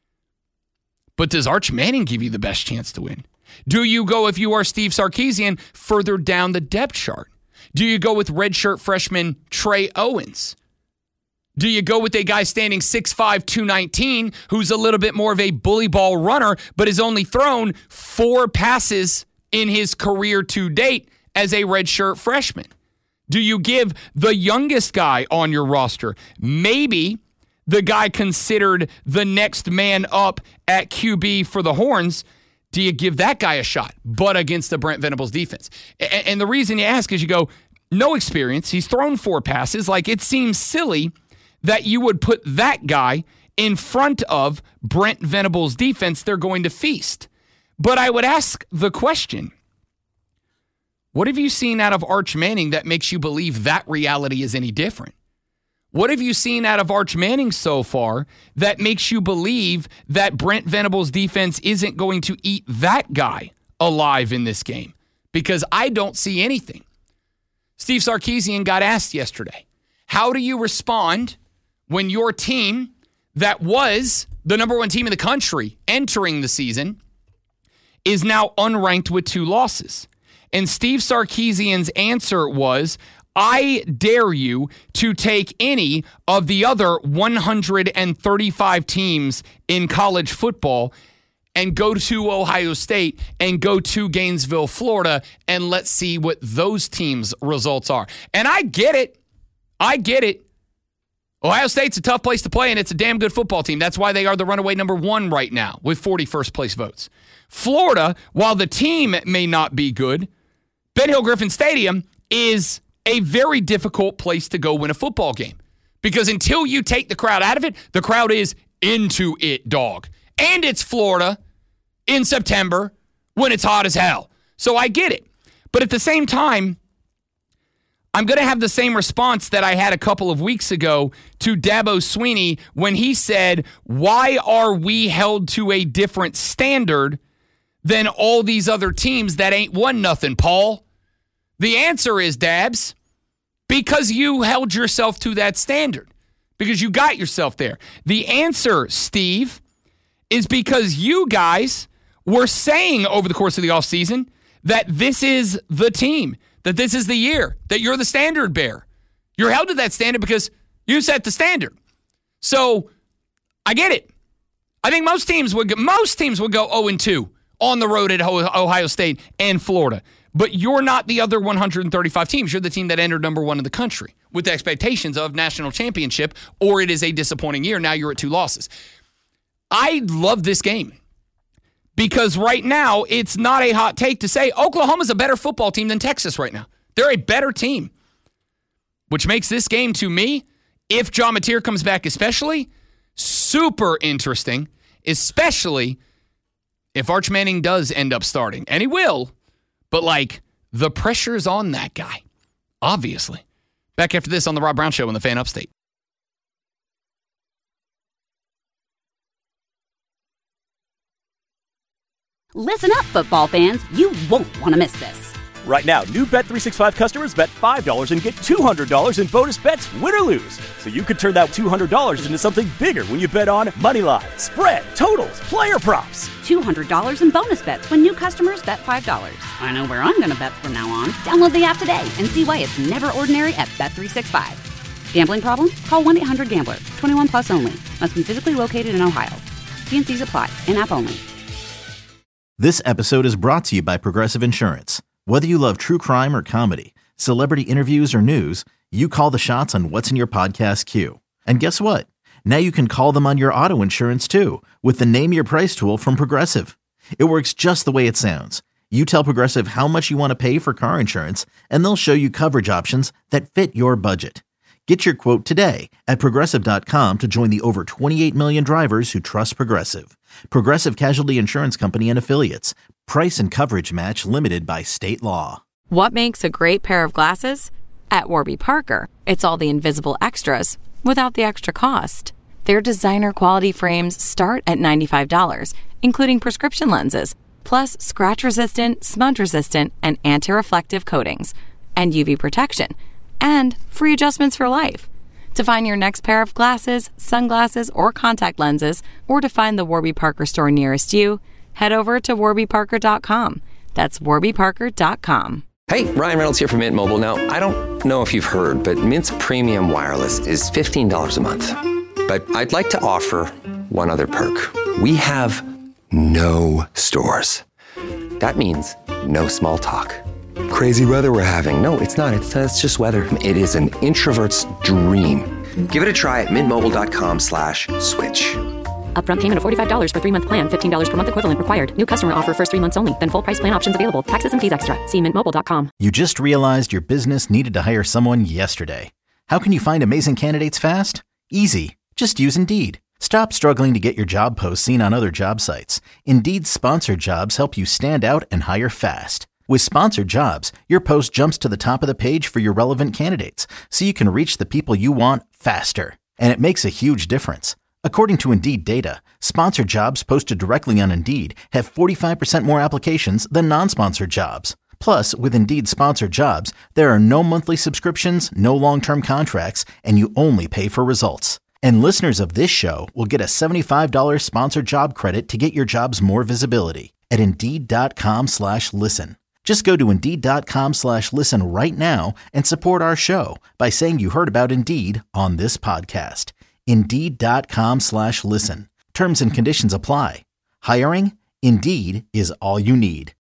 Speaker 5: But does Arch Manning give you the best chance to win? Do you go, if you are Steve Sarkisian, further down the depth chart? Do you go with redshirt freshman Trey Owens? Do you go with a guy standing six five, two nineteen, who's a little bit more of a bully ball runner, but has only thrown four passes in his career to date as a redshirt freshman? Do you give the youngest guy on your roster, maybe the guy considered the next man up at Q B for the Horns, do you give that guy a shot, but against the Brent Venables defense? And the reason you ask is you go, no experience. He's thrown four passes. Like, it seems silly that you would put that guy in front of Brent Venables' defense. They're going to feast. But I would ask the question, what have you seen out of Arch Manning that makes you believe that reality is any different? What have you seen out of Arch Manning so far that makes you believe that Brent Venables' defense isn't going to eat that guy alive in this game? Because I don't see anything. Steve Sarkisian got asked yesterday, how do you respond when your team that was the number one team in the country entering the season is now unranked with two losses? And Steve Sarkisian's answer was, I dare you to take any of the other one hundred thirty-five teams in college football and go to Ohio State and go to Gainesville, Florida, and let's see what those teams' results are. And I get it. I get it. Ohio State's a tough place to play, and it's a damn good football team. That's why they are the runaway number one right now with forty first-place votes. Florida, while the team may not be good, Ben Hill Griffin Stadium is a very difficult place to go win a football game. Because until you take the crowd out of it, the crowd is into it, dog. And it's Florida in September when it's hot as hell. So I get it. But at the same time, I'm going to have the same response that I had a couple of weeks ago to Dabo Swinney when he said, why are we held to a different standard than all these other teams that ain't won nothing, Paul? The answer is, Dabs, because you held yourself to that standard, because you got yourself there. The answer, Steve, is because you guys were saying over the course of the offseason that this is the team, that this is the year, that you're the standard bearer. You're held to that standard because you set the standard. So I get it. I think most teams would most teams would go oh and two on the road at Ohio State and Florida. But you're not the other one hundred thirty-five teams. You're the team that entered number one in the country with the expectations of national championship, or it is a disappointing year. Now you're at two losses. I love this game because right now it's not a hot take to say Oklahoma's a better football team than Texas right now. They're a better team, which makes this game, to me, if John Mateer comes back especially, super interesting, especially if Arch Manning does end up starting. And he will, but like the pressure's on that guy, obviously. Back after this on the Rob Brown Show on the Fan Upstate.
Speaker 1: Listen up, football fans. You won't want to miss this.
Speaker 2: Right now, new Bet three sixty-five customers bet five dollars and get two hundred dollars in bonus bets, win or lose. So you could turn that two hundred dollars into something bigger when you bet on moneyline, spread, totals, player props.
Speaker 1: two hundred dollars in bonus bets when new customers bet five dollars. I know where I'm going to bet from now on. Download the app today and see why it's never ordinary at Bet three sixty-five. Gambling problem? Call one eight hundred gambler. twenty-one plus only. Must be physically located in Ohio. T and C's apply. In-app only.
Speaker 3: This episode is brought to you by Progressive Insurance. Whether you love true crime or comedy, celebrity interviews or news, you call the shots on what's in your podcast queue. And guess what? Now you can call them on your auto insurance too with the Name Your Price tool from Progressive. It works just the way it sounds. You tell Progressive how much you want to pay for car insurance, and they'll show you coverage options that fit your budget. Get your quote today at Progressive dot com to join the over twenty-eight million drivers who trust Progressive. Progressive Casualty Insurance Company and Affiliates. Price and coverage match limited by state law.
Speaker 7: What makes a great pair of glasses? At Warby Parker, it's all the invisible extras without the extra cost. Their designer quality frames start at ninety-five dollars, including prescription lenses, plus scratch-resistant, smudge-resistant, and anti-reflective coatings, and U V protection, and free adjustments for life. To find your next pair of glasses, sunglasses, or contact lenses, or to find the Warby Parker store nearest you, head over to warby parker dot com. That's warby parker dot com.
Speaker 8: Hey, Ryan Reynolds here from Mint Mobile. Now, I don't know if you've heard, but Mint's premium wireless is fifteen dollars a month. But I'd like to offer one other perk. We have no stores. That means no small talk. Crazy weather we're having. No, it's not. It's, uh, it's just weather. It is an introvert's dream. Give it a try at mintmobile.com slash switch.
Speaker 9: Upfront payment of forty-five dollars for three-month plan. fifteen dollars per month equivalent required. New customer offer first three months only. Then full price plan options available. Taxes and fees extra. See mint mobile dot com.
Speaker 3: You just realized your business needed to hire someone yesterday. How can you find amazing candidates fast? Easy. Just use Indeed. Stop struggling to get your job posts seen on other job sites. Indeed's sponsored jobs help you stand out and hire fast. With sponsored jobs, your post jumps to the top of the page for your relevant candidates, so you can reach the people you want faster. And it makes a huge difference. According to Indeed data, sponsored jobs posted directly on Indeed have forty-five percent more applications than non-sponsored jobs. Plus, with Indeed sponsored jobs, there are no monthly subscriptions, no long-term contracts, and you only pay for results. And listeners of this show will get a seventy-five dollars sponsored job credit to get your jobs more visibility at Indeed.com slash listen. Just go to Indeed.com slash listen right now and support our show by saying you heard about Indeed on this podcast. Indeed.com slash listen. Terms and conditions apply. Hiring? Indeed is all you need.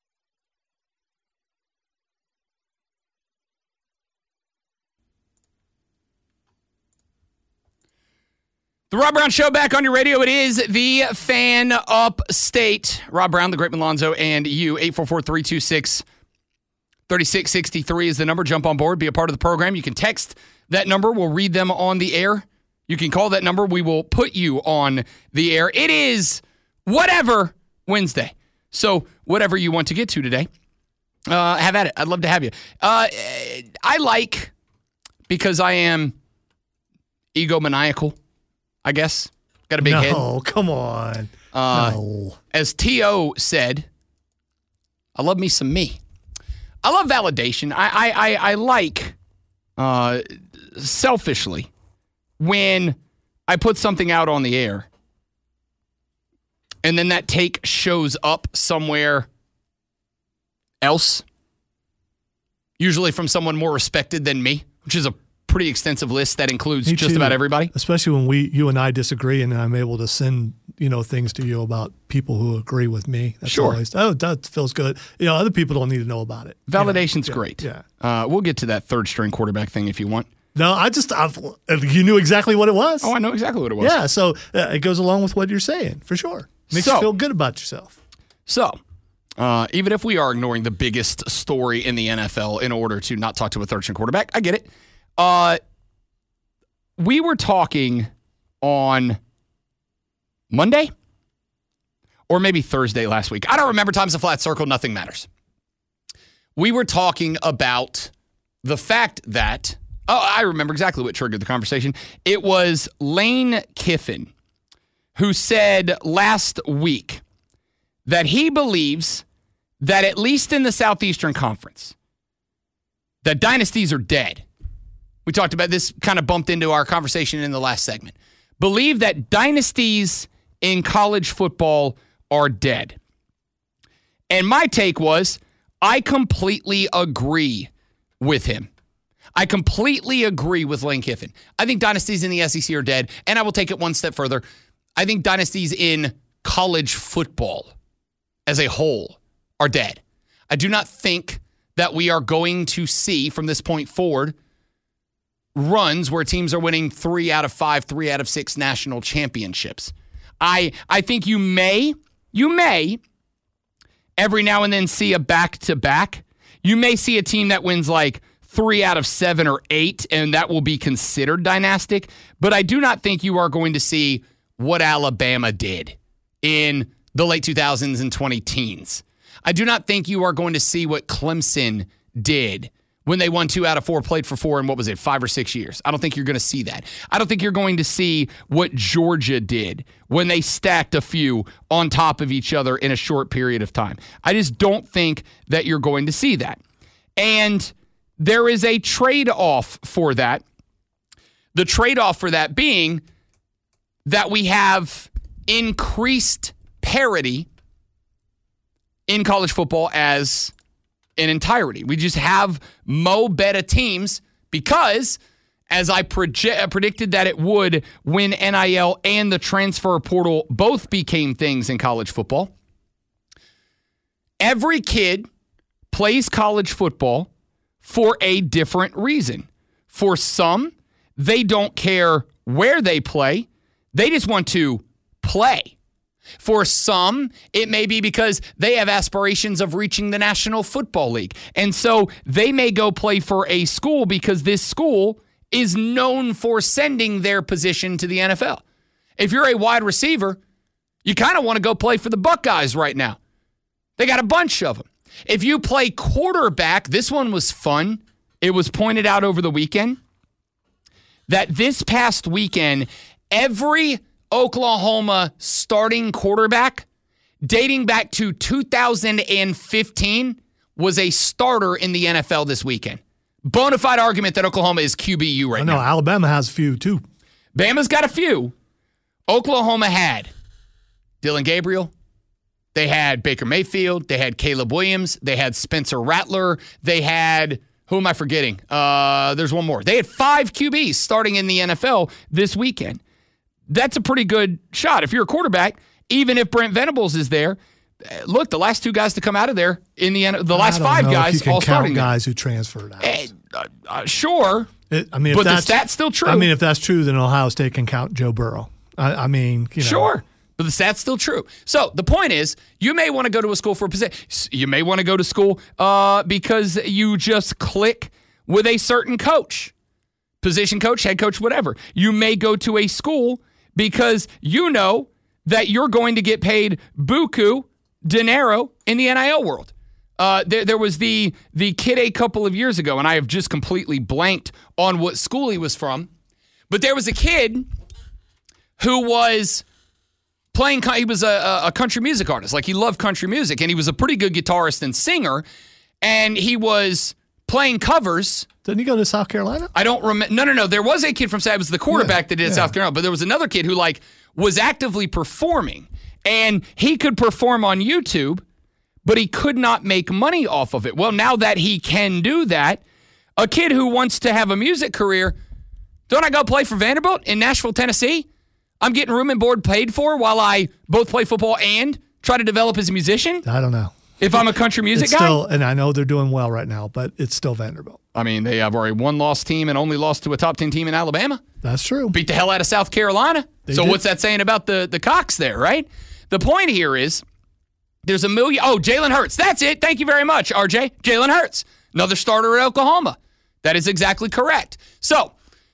Speaker 5: The Rob Brown Show back on your radio. It is the Fan Upstate. Rob Brown, the Great Malonzo, and you. eight four four, three two six, three six six three is the number. Jump on board. Be a part of the program. You can text that number. We'll read them on the air. You can call that number. We will put you on the air. It is whatever Wednesday. So whatever you want to get to today, uh, have at it. I'd love to have you. Uh, I like, because I am egomaniacal, I guess. Got a big
Speaker 6: no,
Speaker 5: head.
Speaker 6: No, come on.
Speaker 5: Uh,
Speaker 6: no.
Speaker 5: As T O said, I love me some me. I love validation. I I I, I like uh, selfishly when I put something out on the air and then that take shows up somewhere else, usually from someone more respected than me, which is a pretty extensive list that includes
Speaker 6: Me
Speaker 5: just
Speaker 6: too.
Speaker 5: about everybody.
Speaker 6: Especially when we, you and I disagree, and I'm able to send, you know, things to you about people who agree with me. That's
Speaker 5: Sure.
Speaker 6: Always, oh, that feels good. You know, other people don't need to know about it.
Speaker 5: Validation's
Speaker 6: yeah,
Speaker 5: great.
Speaker 6: Yeah.
Speaker 5: Uh, we'll get to that third string quarterback thing if you want.
Speaker 6: No, I just, I've, you knew exactly what it was.
Speaker 5: Oh, I know exactly what it was.
Speaker 6: Yeah, so uh, it goes along with what you're saying, for sure. Makes
Speaker 5: So-
Speaker 6: you feel good about yourself.
Speaker 5: So, uh, even if we are ignoring the biggest story in the N F L in order to not talk to a third string quarterback, I get it. Uh, we were talking on Monday? Or maybe Thursday last week. I don't remember. Time's a flat circle. Nothing matters. We were talking about the fact that, oh, I remember exactly what triggered the conversation. It was Lane Kiffin who said last week that he believes that at least in the Southeastern Conference, that dynasties are dead. We talked about this, kind of bumped into our conversation in the last segment. Believe that dynasties in college football are dead. And my take was, I completely agree with him. I completely agree with Lane Kiffin. I think dynasties in the S E C are dead, and I will take it one step further. I think dynasties in college football as a whole are dead. I do not think that we are going to see from this point forward runs where teams are winning three out of five, three out of six national championships. I I think you may, you may every now and then see a back-to-back. You may see a team that wins like three out of seven or eight, and that will be considered dynastic. But I do not think you are going to see what Alabama did in the late two thousands and twenty teens. I do not think you are going to see what Clemson did when they won two out of four, played for four in, what was it, five or six years. I don't think you're going to see that. I don't think you're going to see what Georgia did when they stacked a few on top of each other in a short period of time. I just don't think that you're going to see that. And there is a trade-off for that. The trade-off for that being that we have increased parity in college football as an entirety. We just have mo better teams because, as I proje- predicted that it would when N I L and the transfer portal both became things in college football, every kid plays college football for a different reason. For some, they don't care where they play. They just want to play. For some, it may be because they have aspirations of reaching the National Football League. And so they may go play for a school because this school is known for sending their position to the N F L. If you're a wide receiver, you kind of want to go play for the Buckeyes right now. They got a bunch of them. If you play quarterback, this one was fun. It was pointed out over the weekend that this past weekend, every Oklahoma starting quarterback dating back to two thousand fifteen was a starter in the N F L this weekend. Bona fide argument that Oklahoma is Q B U right
Speaker 6: I know,
Speaker 5: now.
Speaker 6: Alabama has a few too.
Speaker 5: Bama's got a few. Oklahoma had Dylan Gabriel. They had Baker Mayfield. They had Caleb Williams. They had Spencer Rattler. They had, who am I forgetting? Uh, there's one more. They had five Q Bs starting in the N F L this weekend. That's a pretty good shot. If you're a quarterback, even if Brent Venables is there, look, the last two guys to come out of there in the the last five guys
Speaker 6: if you can
Speaker 5: all
Speaker 6: count
Speaker 5: starting
Speaker 6: guys there. Who transferred out.
Speaker 5: Eh, uh, uh, sure,
Speaker 6: it, I mean, if
Speaker 5: but the
Speaker 6: that's,
Speaker 5: stat's still true.
Speaker 6: I mean, if that's true, then Ohio State can count Joe Burrow. I, I mean, you know.
Speaker 5: Sure, but the stat's still true. So the point is, you may want to go to a school for a position. You may want to go to school uh, because you just click with a certain coach, position coach, head coach, whatever. You may go to a school because you know that you're going to get paid buku dinero in the N I L world. Uh, there, there was the the kid a couple of years ago, and I have just completely blanked on what school he was from. But there was a kid who was playing, he was a, a country music artist. Like, he loved country music, and he was a pretty good guitarist and singer, and he was playing covers.
Speaker 6: Didn't he go to South Carolina?
Speaker 5: I don't remember. No, no, no. There was a kid from South. It was the quarterback yeah, that did yeah. South Carolina, but there was another kid who, like, was actively performing, and he could perform on YouTube, but he could not make money off of it. Well, now that he can do that, a kid who wants to have a music career, don't I go play for Vanderbilt in Nashville, Tennessee? I'm getting room and board paid for while I both play football and try to develop as a musician?
Speaker 6: I don't know.
Speaker 5: If I'm a country music
Speaker 6: it's
Speaker 5: guy?
Speaker 6: Still, and I know they're doing well right now, but it's still Vanderbilt.
Speaker 5: I mean, they have already one lost team and only lost to a top ten team in Alabama.
Speaker 6: That's true.
Speaker 5: Beat the hell out of South Carolina.
Speaker 6: They
Speaker 5: so
Speaker 6: did.
Speaker 5: What's that saying about the, the Cox there, right? The point here is there's a million. Oh, Jalen Hurts. That's it. Thank you very much, R J. Jalen Hurts. Another starter at Oklahoma. That is exactly correct. So,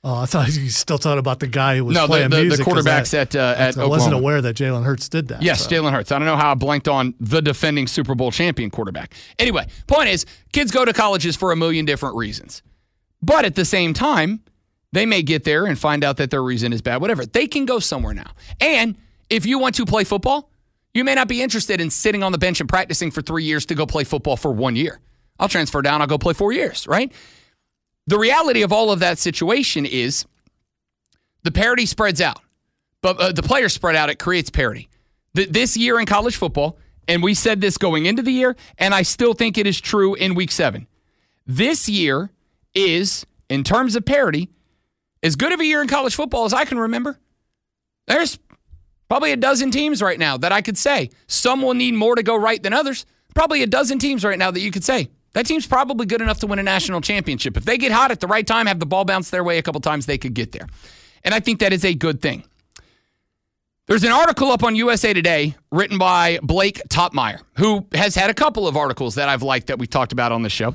Speaker 6: Oh, I thought you still talking about the guy who was
Speaker 5: no,
Speaker 6: playing
Speaker 5: the, the,
Speaker 6: music.
Speaker 5: the quarterbacks
Speaker 6: I,
Speaker 5: at uh, at
Speaker 6: I
Speaker 5: Oklahoma.
Speaker 6: wasn't aware that Jalen Hurts did that.
Speaker 5: Yes,
Speaker 6: so.
Speaker 5: Jalen Hurts. I don't know how I blanked on the defending Super Bowl champion quarterback. Anyway, point is, kids go to colleges for a million different reasons. But at the same time, they may get there and find out that their reason is bad, whatever. They can go somewhere now. And if you want to play football, you may not be interested in sitting on the bench and practicing for three years to go play football for one year. I'll transfer down, I'll go play four years, right? The reality of all of that situation is the parity spreads out. But uh, the players spread out, it creates parity. Th- this year in college football, and we said this going into the year, and I still think it is true in week seven. This year is, in terms of parity, as good of a year in college football as I can remember. There's probably a dozen teams right now that I could say some will need more to go right than others. Probably a dozen teams right now that you could say that team's probably good enough to win a national championship. If they get hot at the right time, have the ball bounce their way a couple times, they could get there. And I think that is a good thing. There's an article up on U S A Today written by Blake Topmeyer, who has had a couple of articles that I've liked that we've talked about on the show.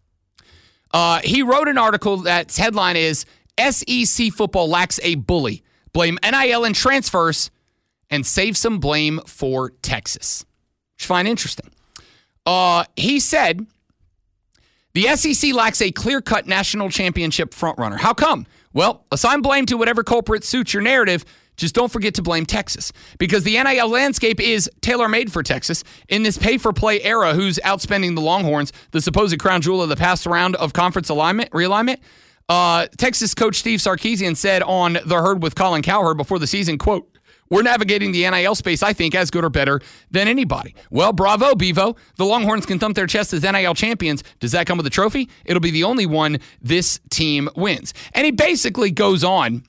Speaker 5: Uh, he wrote an article that's headline is S E C football lacks a bully. Blame N I L and transfers and save some blame for Texas. Which I find interesting. Uh, he said, the S E C lacks a clear-cut national championship frontrunner. How come? Well, assign blame to whatever culprit suits your narrative. Just don't forget to blame Texas. Because the N I L landscape is tailor-made for Texas in this pay-for-play era who's outspending the Longhorns, the supposed crown jewel of the past round of conference alignment realignment. Uh, Texas coach Steve Sarkisian said on The Herd with Colin Cowherd before the season, quote, we're navigating the N I L space, I think, as good or better than anybody. Well, bravo, Bevo. The Longhorns can thump their chest as N I L champions. Does that come with a trophy? It'll be the only one this team wins. And he basically goes on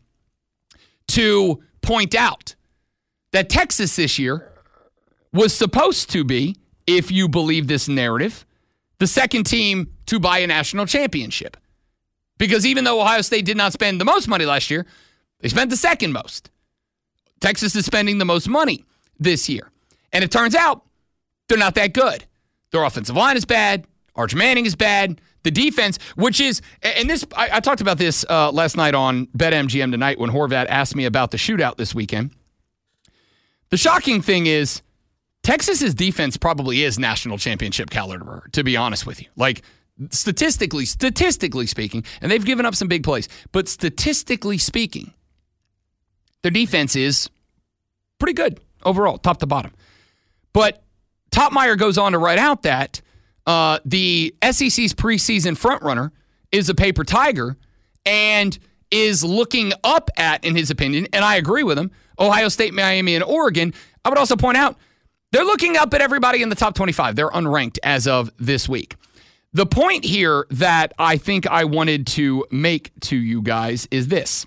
Speaker 5: to point out that Texas this year was supposed to be, if you believe this narrative, the second team to buy a national championship. Because even though Ohio State did not spend the most money last year, they spent the second most. Texas is spending the most money this year. And it turns out they're not that good. Their offensive line is bad. Arch Manning is bad. The defense, which is, and this, I, I talked about this uh, last night on BetMGM Tonight when Horvat asked me about the shootout this weekend. The shocking thing is Texas's defense probably is national championship caliber, to be honest with you. Like, statistically, statistically speaking, and they've given up some big plays, but statistically speaking, their defense is pretty good overall, top to bottom. But Topmeyer goes on to write out that uh, the S E C's preseason frontrunner is a paper tiger and is looking up at, in his opinion, and I agree with him, Ohio State, Miami, and Oregon. I would also point out they're looking up at everybody in the top twenty-five. They're unranked as of this week. The point here that I think I wanted to make to you guys is this.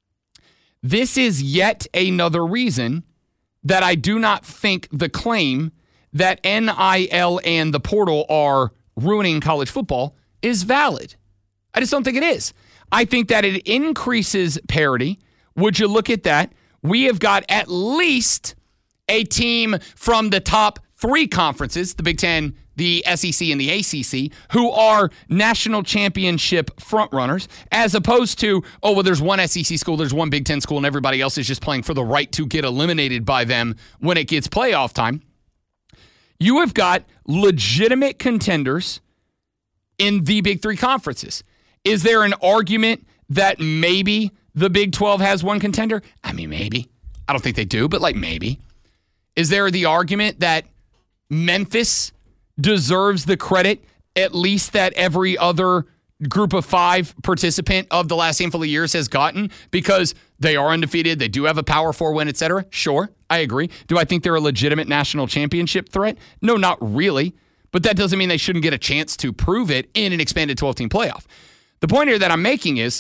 Speaker 5: This is yet another reason that I do not think the claim that N I L and the portal are ruining college football is valid. I just don't think it is. I think that it increases parity. Would you look at that? We have got at least a team from the top three conferences, the Big Ten, the S E C, and the A C C, who are national championship frontrunners, as opposed to, oh, well, there's one S E C school, there's one Big Ten school, and everybody else is just playing for the right to get eliminated by them when it gets playoff time. You have got legitimate contenders in the Big Three conferences. Is there an argument that maybe the Big twelve has one contender? I mean, maybe. I don't think they do, but like maybe. Is there the argument that Memphis deserves the credit, at least that every other group of five participant of the last handful of years has gotten because they are undefeated, they do have a Power Four win, et cetera? Sure, I agree. Do I think they're a legitimate national championship threat? No, not really. But that doesn't mean they shouldn't get a chance to prove it in an expanded twelve-team playoff. The point here that I'm making is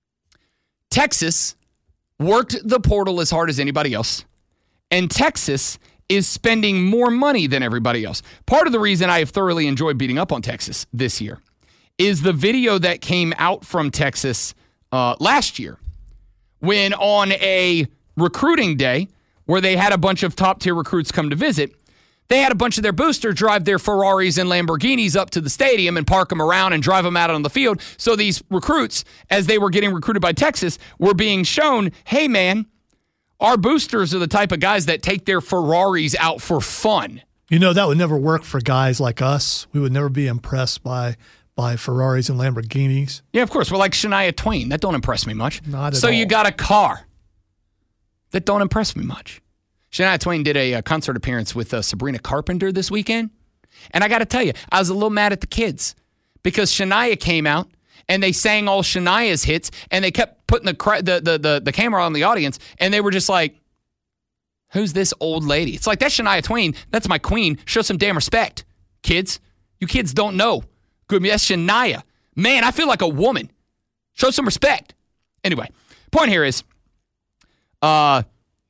Speaker 5: Texas worked the portal as hard as anybody else, and Texas is spending more money than everybody else. Part of the reason I have thoroughly enjoyed beating up on Texas this year is the video that came out from Texas uh, last year when on a recruiting day where they had a bunch of top-tier recruits come to visit, They had a bunch of their boosters drive their Ferraris and Lamborghinis up to the stadium and park them around and drive them out on the field. So these recruits, as they were getting recruited by Texas, were being shown, hey, man, our boosters are the type of guys that take their Ferraris out for fun.
Speaker 6: You know, that would never work for guys like us. We would never be impressed by by Ferraris and Lamborghinis.
Speaker 5: Yeah, of course. We're like Shania Twain. That don't impress me much.
Speaker 6: Not at
Speaker 5: so
Speaker 6: all.
Speaker 5: you got a car. That don't impress me much. Shania Twain did a, a concert appearance with uh, Sabrina Carpenter this weekend. And I got to tell you, I was a little mad at the kids because Shania came out and they sang all Shania's hits and they kept putting the, the, the, the, the camera on the audience and they were just like, who's this old lady? It's like, that's Shania Twain. That's my queen. Show some damn respect, kids. You kids don't know. Good, that's Shania. Man, I feel like a woman. Show some respect. Anyway, point here is, uh,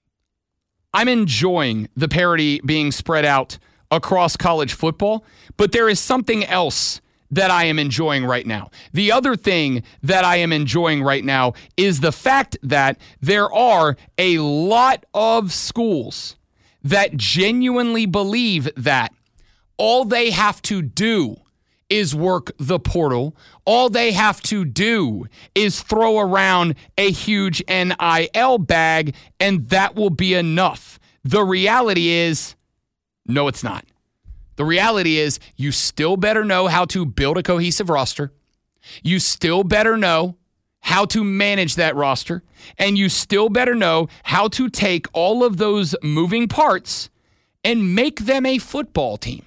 Speaker 5: I'm enjoying the parity being spread out across college football, but there is something else that I am enjoying right now. The other thing that I am enjoying right now is the fact that there are a lot of schools that genuinely believe that all they have to do is work the portal. All they have to do is throw around a huge N I L bag, and that will be enough. The reality is, no, it's not. The reality is you still better know how to build a cohesive roster. You still better know how to manage that roster. And you still better know how to take all of those moving parts and make them a football team.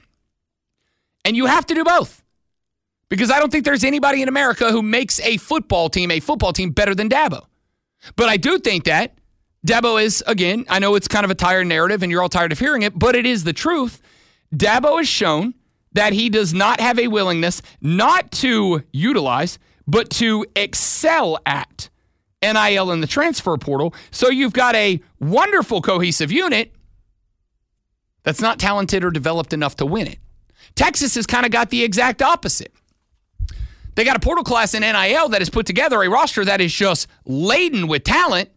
Speaker 5: And you have to do both. Because I don't think there's anybody in America who makes a football team a football team better than Dabo. But I do think that Dabo is, again, I know it's kind of a tired narrative and you're all tired of hearing it, but it is the truth. Dabo has shown that he does not have a willingness not to utilize, but to excel at N I L in the transfer portal. So you've got a wonderful cohesive unit that's not talented or developed enough to win it. Texas has kind of got the exact opposite. They got a portal class in N I L that has put together a roster that is just laden with talent,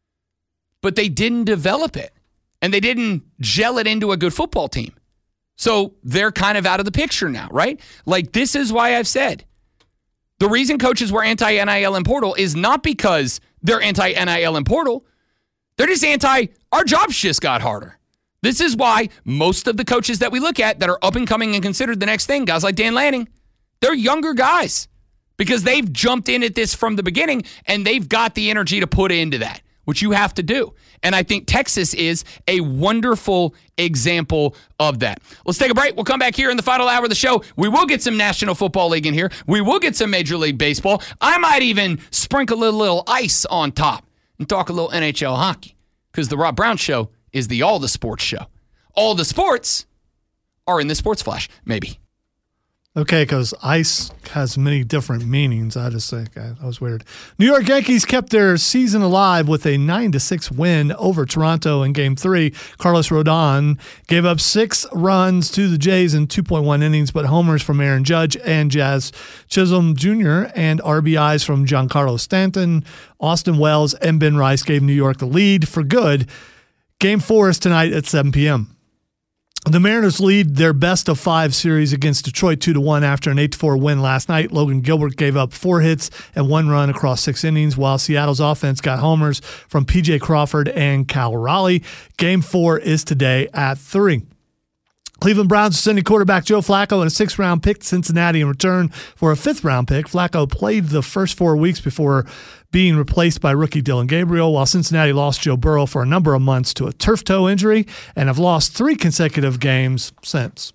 Speaker 5: but they didn't develop it, and they didn't gel it into a good football team. So they're kind of out of the picture now, right? Like, this is why I've said the reason coaches were anti-N I L and portal is not because they're anti-N I L and portal. They're just anti, our jobs just got harder. This is why most of the coaches that we look at that are up and coming and considered the next thing, guys like Dan Lanning, they're younger guys because they've jumped in at this from the beginning and they've got the energy to put into that, which you have to do. And I think Texas is a wonderful example of that. Let's take a break. We'll come back here in the final hour of the show. We will get some National Football League in here. We will get some Major League Baseball. I might even sprinkle a little, little ice on top and talk a little N H L hockey because the Rob Brown Show is the All the Sports Show. All the sports are in the Sports Flash, maybe.
Speaker 6: Okay, because ice has many different meanings. I just think uh, that was weird. New York Yankees kept their season alive with a nine to six win over Toronto in Game three. Carlos Rodon gave up six runs to the Jays in two point one innings, but homers from Aaron Judge and Jazz Chisholm Junior and R B Is from Giancarlo Stanton, Austin Wells, and Ben Rice gave New York the lead for good. Game four is tonight at seven p.m. The Mariners lead their best of five series against Detroit two to one after an eight to four win last night. Logan Gilbert gave up four hits and one run across six innings, while Seattle's offense got homers from P J Crawford and Cal Raleigh. Game four is today at three. Cleveland Browns are sending quarterback Joe Flacco and a sixth-round pick to Cincinnati in return for a fifth-round pick. Flacco played the first four weeks before being replaced by rookie Dylan Gabriel, while Cincinnati lost Joe Burrow for a number of months to a turf toe injury and have lost three consecutive games since.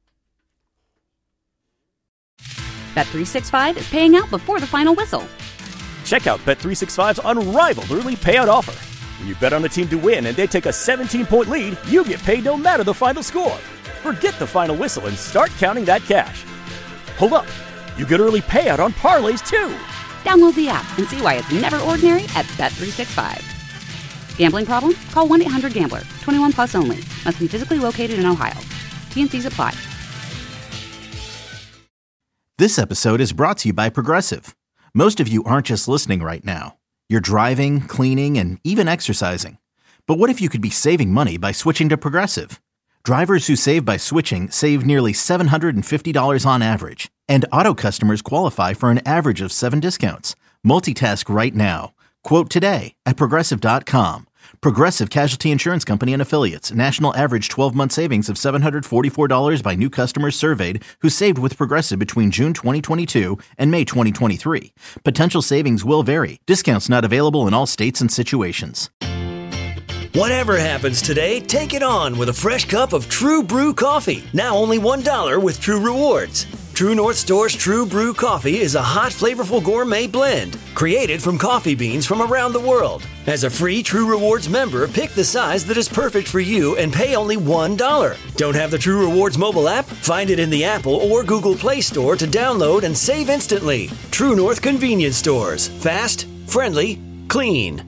Speaker 1: Bet three sixty-five is paying out before the final whistle.
Speaker 2: Check out Bet three sixty-five's unrivaled early payout offer. When you bet on the team to win and they take a seventeen-point lead, you get paid no matter the final score. Forget the final whistle and start counting that cash. Hold up. You get early payout on parlays, too.
Speaker 1: Download the app and see why it's never ordinary at Bet three sixty-five. Gambling problem? Call one eight hundred gambler. twenty-one plus only. Must be physically located in Ohio. T and C's apply.
Speaker 3: This episode is brought to you by Progressive. Most of you aren't just listening right now. You're driving, cleaning, and even exercising. But what if you could be saving money by switching to Progressive? Drivers who save by switching save nearly seven hundred fifty dollars on average. And auto customers qualify for an average of seven discounts. Multitask right now. Quote today at Progressive dot com. Progressive Casualty Insurance Company and Affiliates. National average twelve-month savings of seven hundred forty-four dollars by new customers surveyed who saved with Progressive between June twenty twenty-two and May twenty twenty-three. Potential savings will vary. Discounts not available in all states and situations.
Speaker 4: Whatever happens today, take it on with a fresh cup of True Brew coffee. Now only one dollar with True Rewards. True North Store's True Brew coffee is a hot, flavorful gourmet blend created from coffee beans from around the world. As a free True Rewards member, pick the size that is perfect for you and pay only one dollar. Don't have the True Rewards mobile app? Find it in the Apple or Google Play Store to download and save instantly. True North Convenience Stores. Fast, friendly, clean.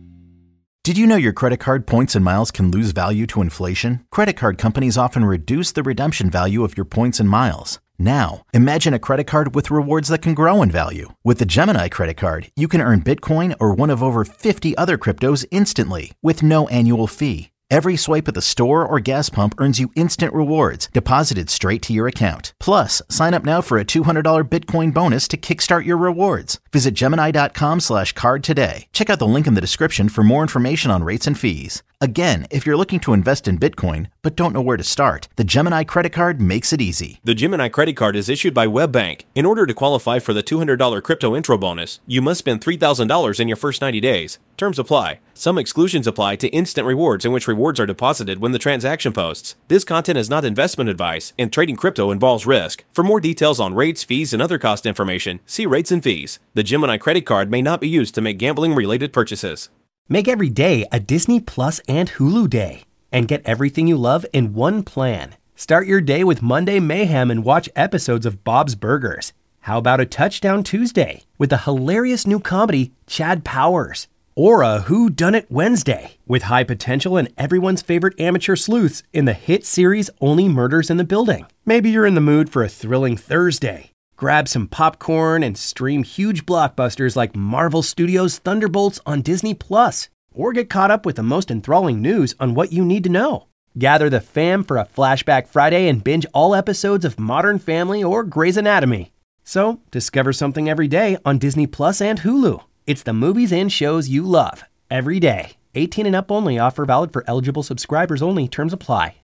Speaker 3: Did you know your credit card points and miles can lose value to inflation? Credit card companies often reduce the redemption value of your points and miles. Now, imagine a credit card with rewards that can grow in value. With the Gemini credit card, you can earn Bitcoin or one of over fifty other cryptos instantly with no annual fee. Every swipe at the store or gas pump earns you instant rewards deposited straight to your account. Plus, sign up now for a two hundred dollars Bitcoin bonus to kickstart your rewards. Visit Gemini.com slash card today. Check out the link in the description for more information on rates and fees. Again, if you're looking to invest in Bitcoin but don't know where to start, the Gemini credit card makes it easy.
Speaker 10: The Gemini credit card is issued by WebBank. In order to qualify for the two hundred dollars crypto intro bonus, you must spend three thousand dollars in your first ninety days. Terms apply. Some exclusions apply to instant rewards in which rewards are deposited when the transaction posts. This content is not investment advice, and trading crypto involves risk. For more details on rates, fees, and other cost information, see rates and fees. The Gemini credit card may not be used to make gambling-related purchases.
Speaker 11: Make every day a Disney Plus and Hulu day, and get everything you love in one plan. Start your day with Monday Mayhem and watch episodes of Bob's Burgers. How about a Touchdown Tuesday with the hilarious new comedy Chad Powers? Or a Who Done It Wednesday with high potential and everyone's favorite amateur sleuths in the hit series Only Murders in the Building. Maybe you're in the mood for a thrilling Thursday. Grab some popcorn and stream huge blockbusters like Marvel Studios' Thunderbolts on Disney Plus. Or get caught up with the most enthralling news on what you need to know. Gather the fam for a Flashback Friday and binge all episodes of Modern Family or Grey's Anatomy. So, discover something every day on Disney Plus and Hulu. It's the movies and shows you love every day. eighteen and up only. Offer valid for eligible subscribers only. Terms apply.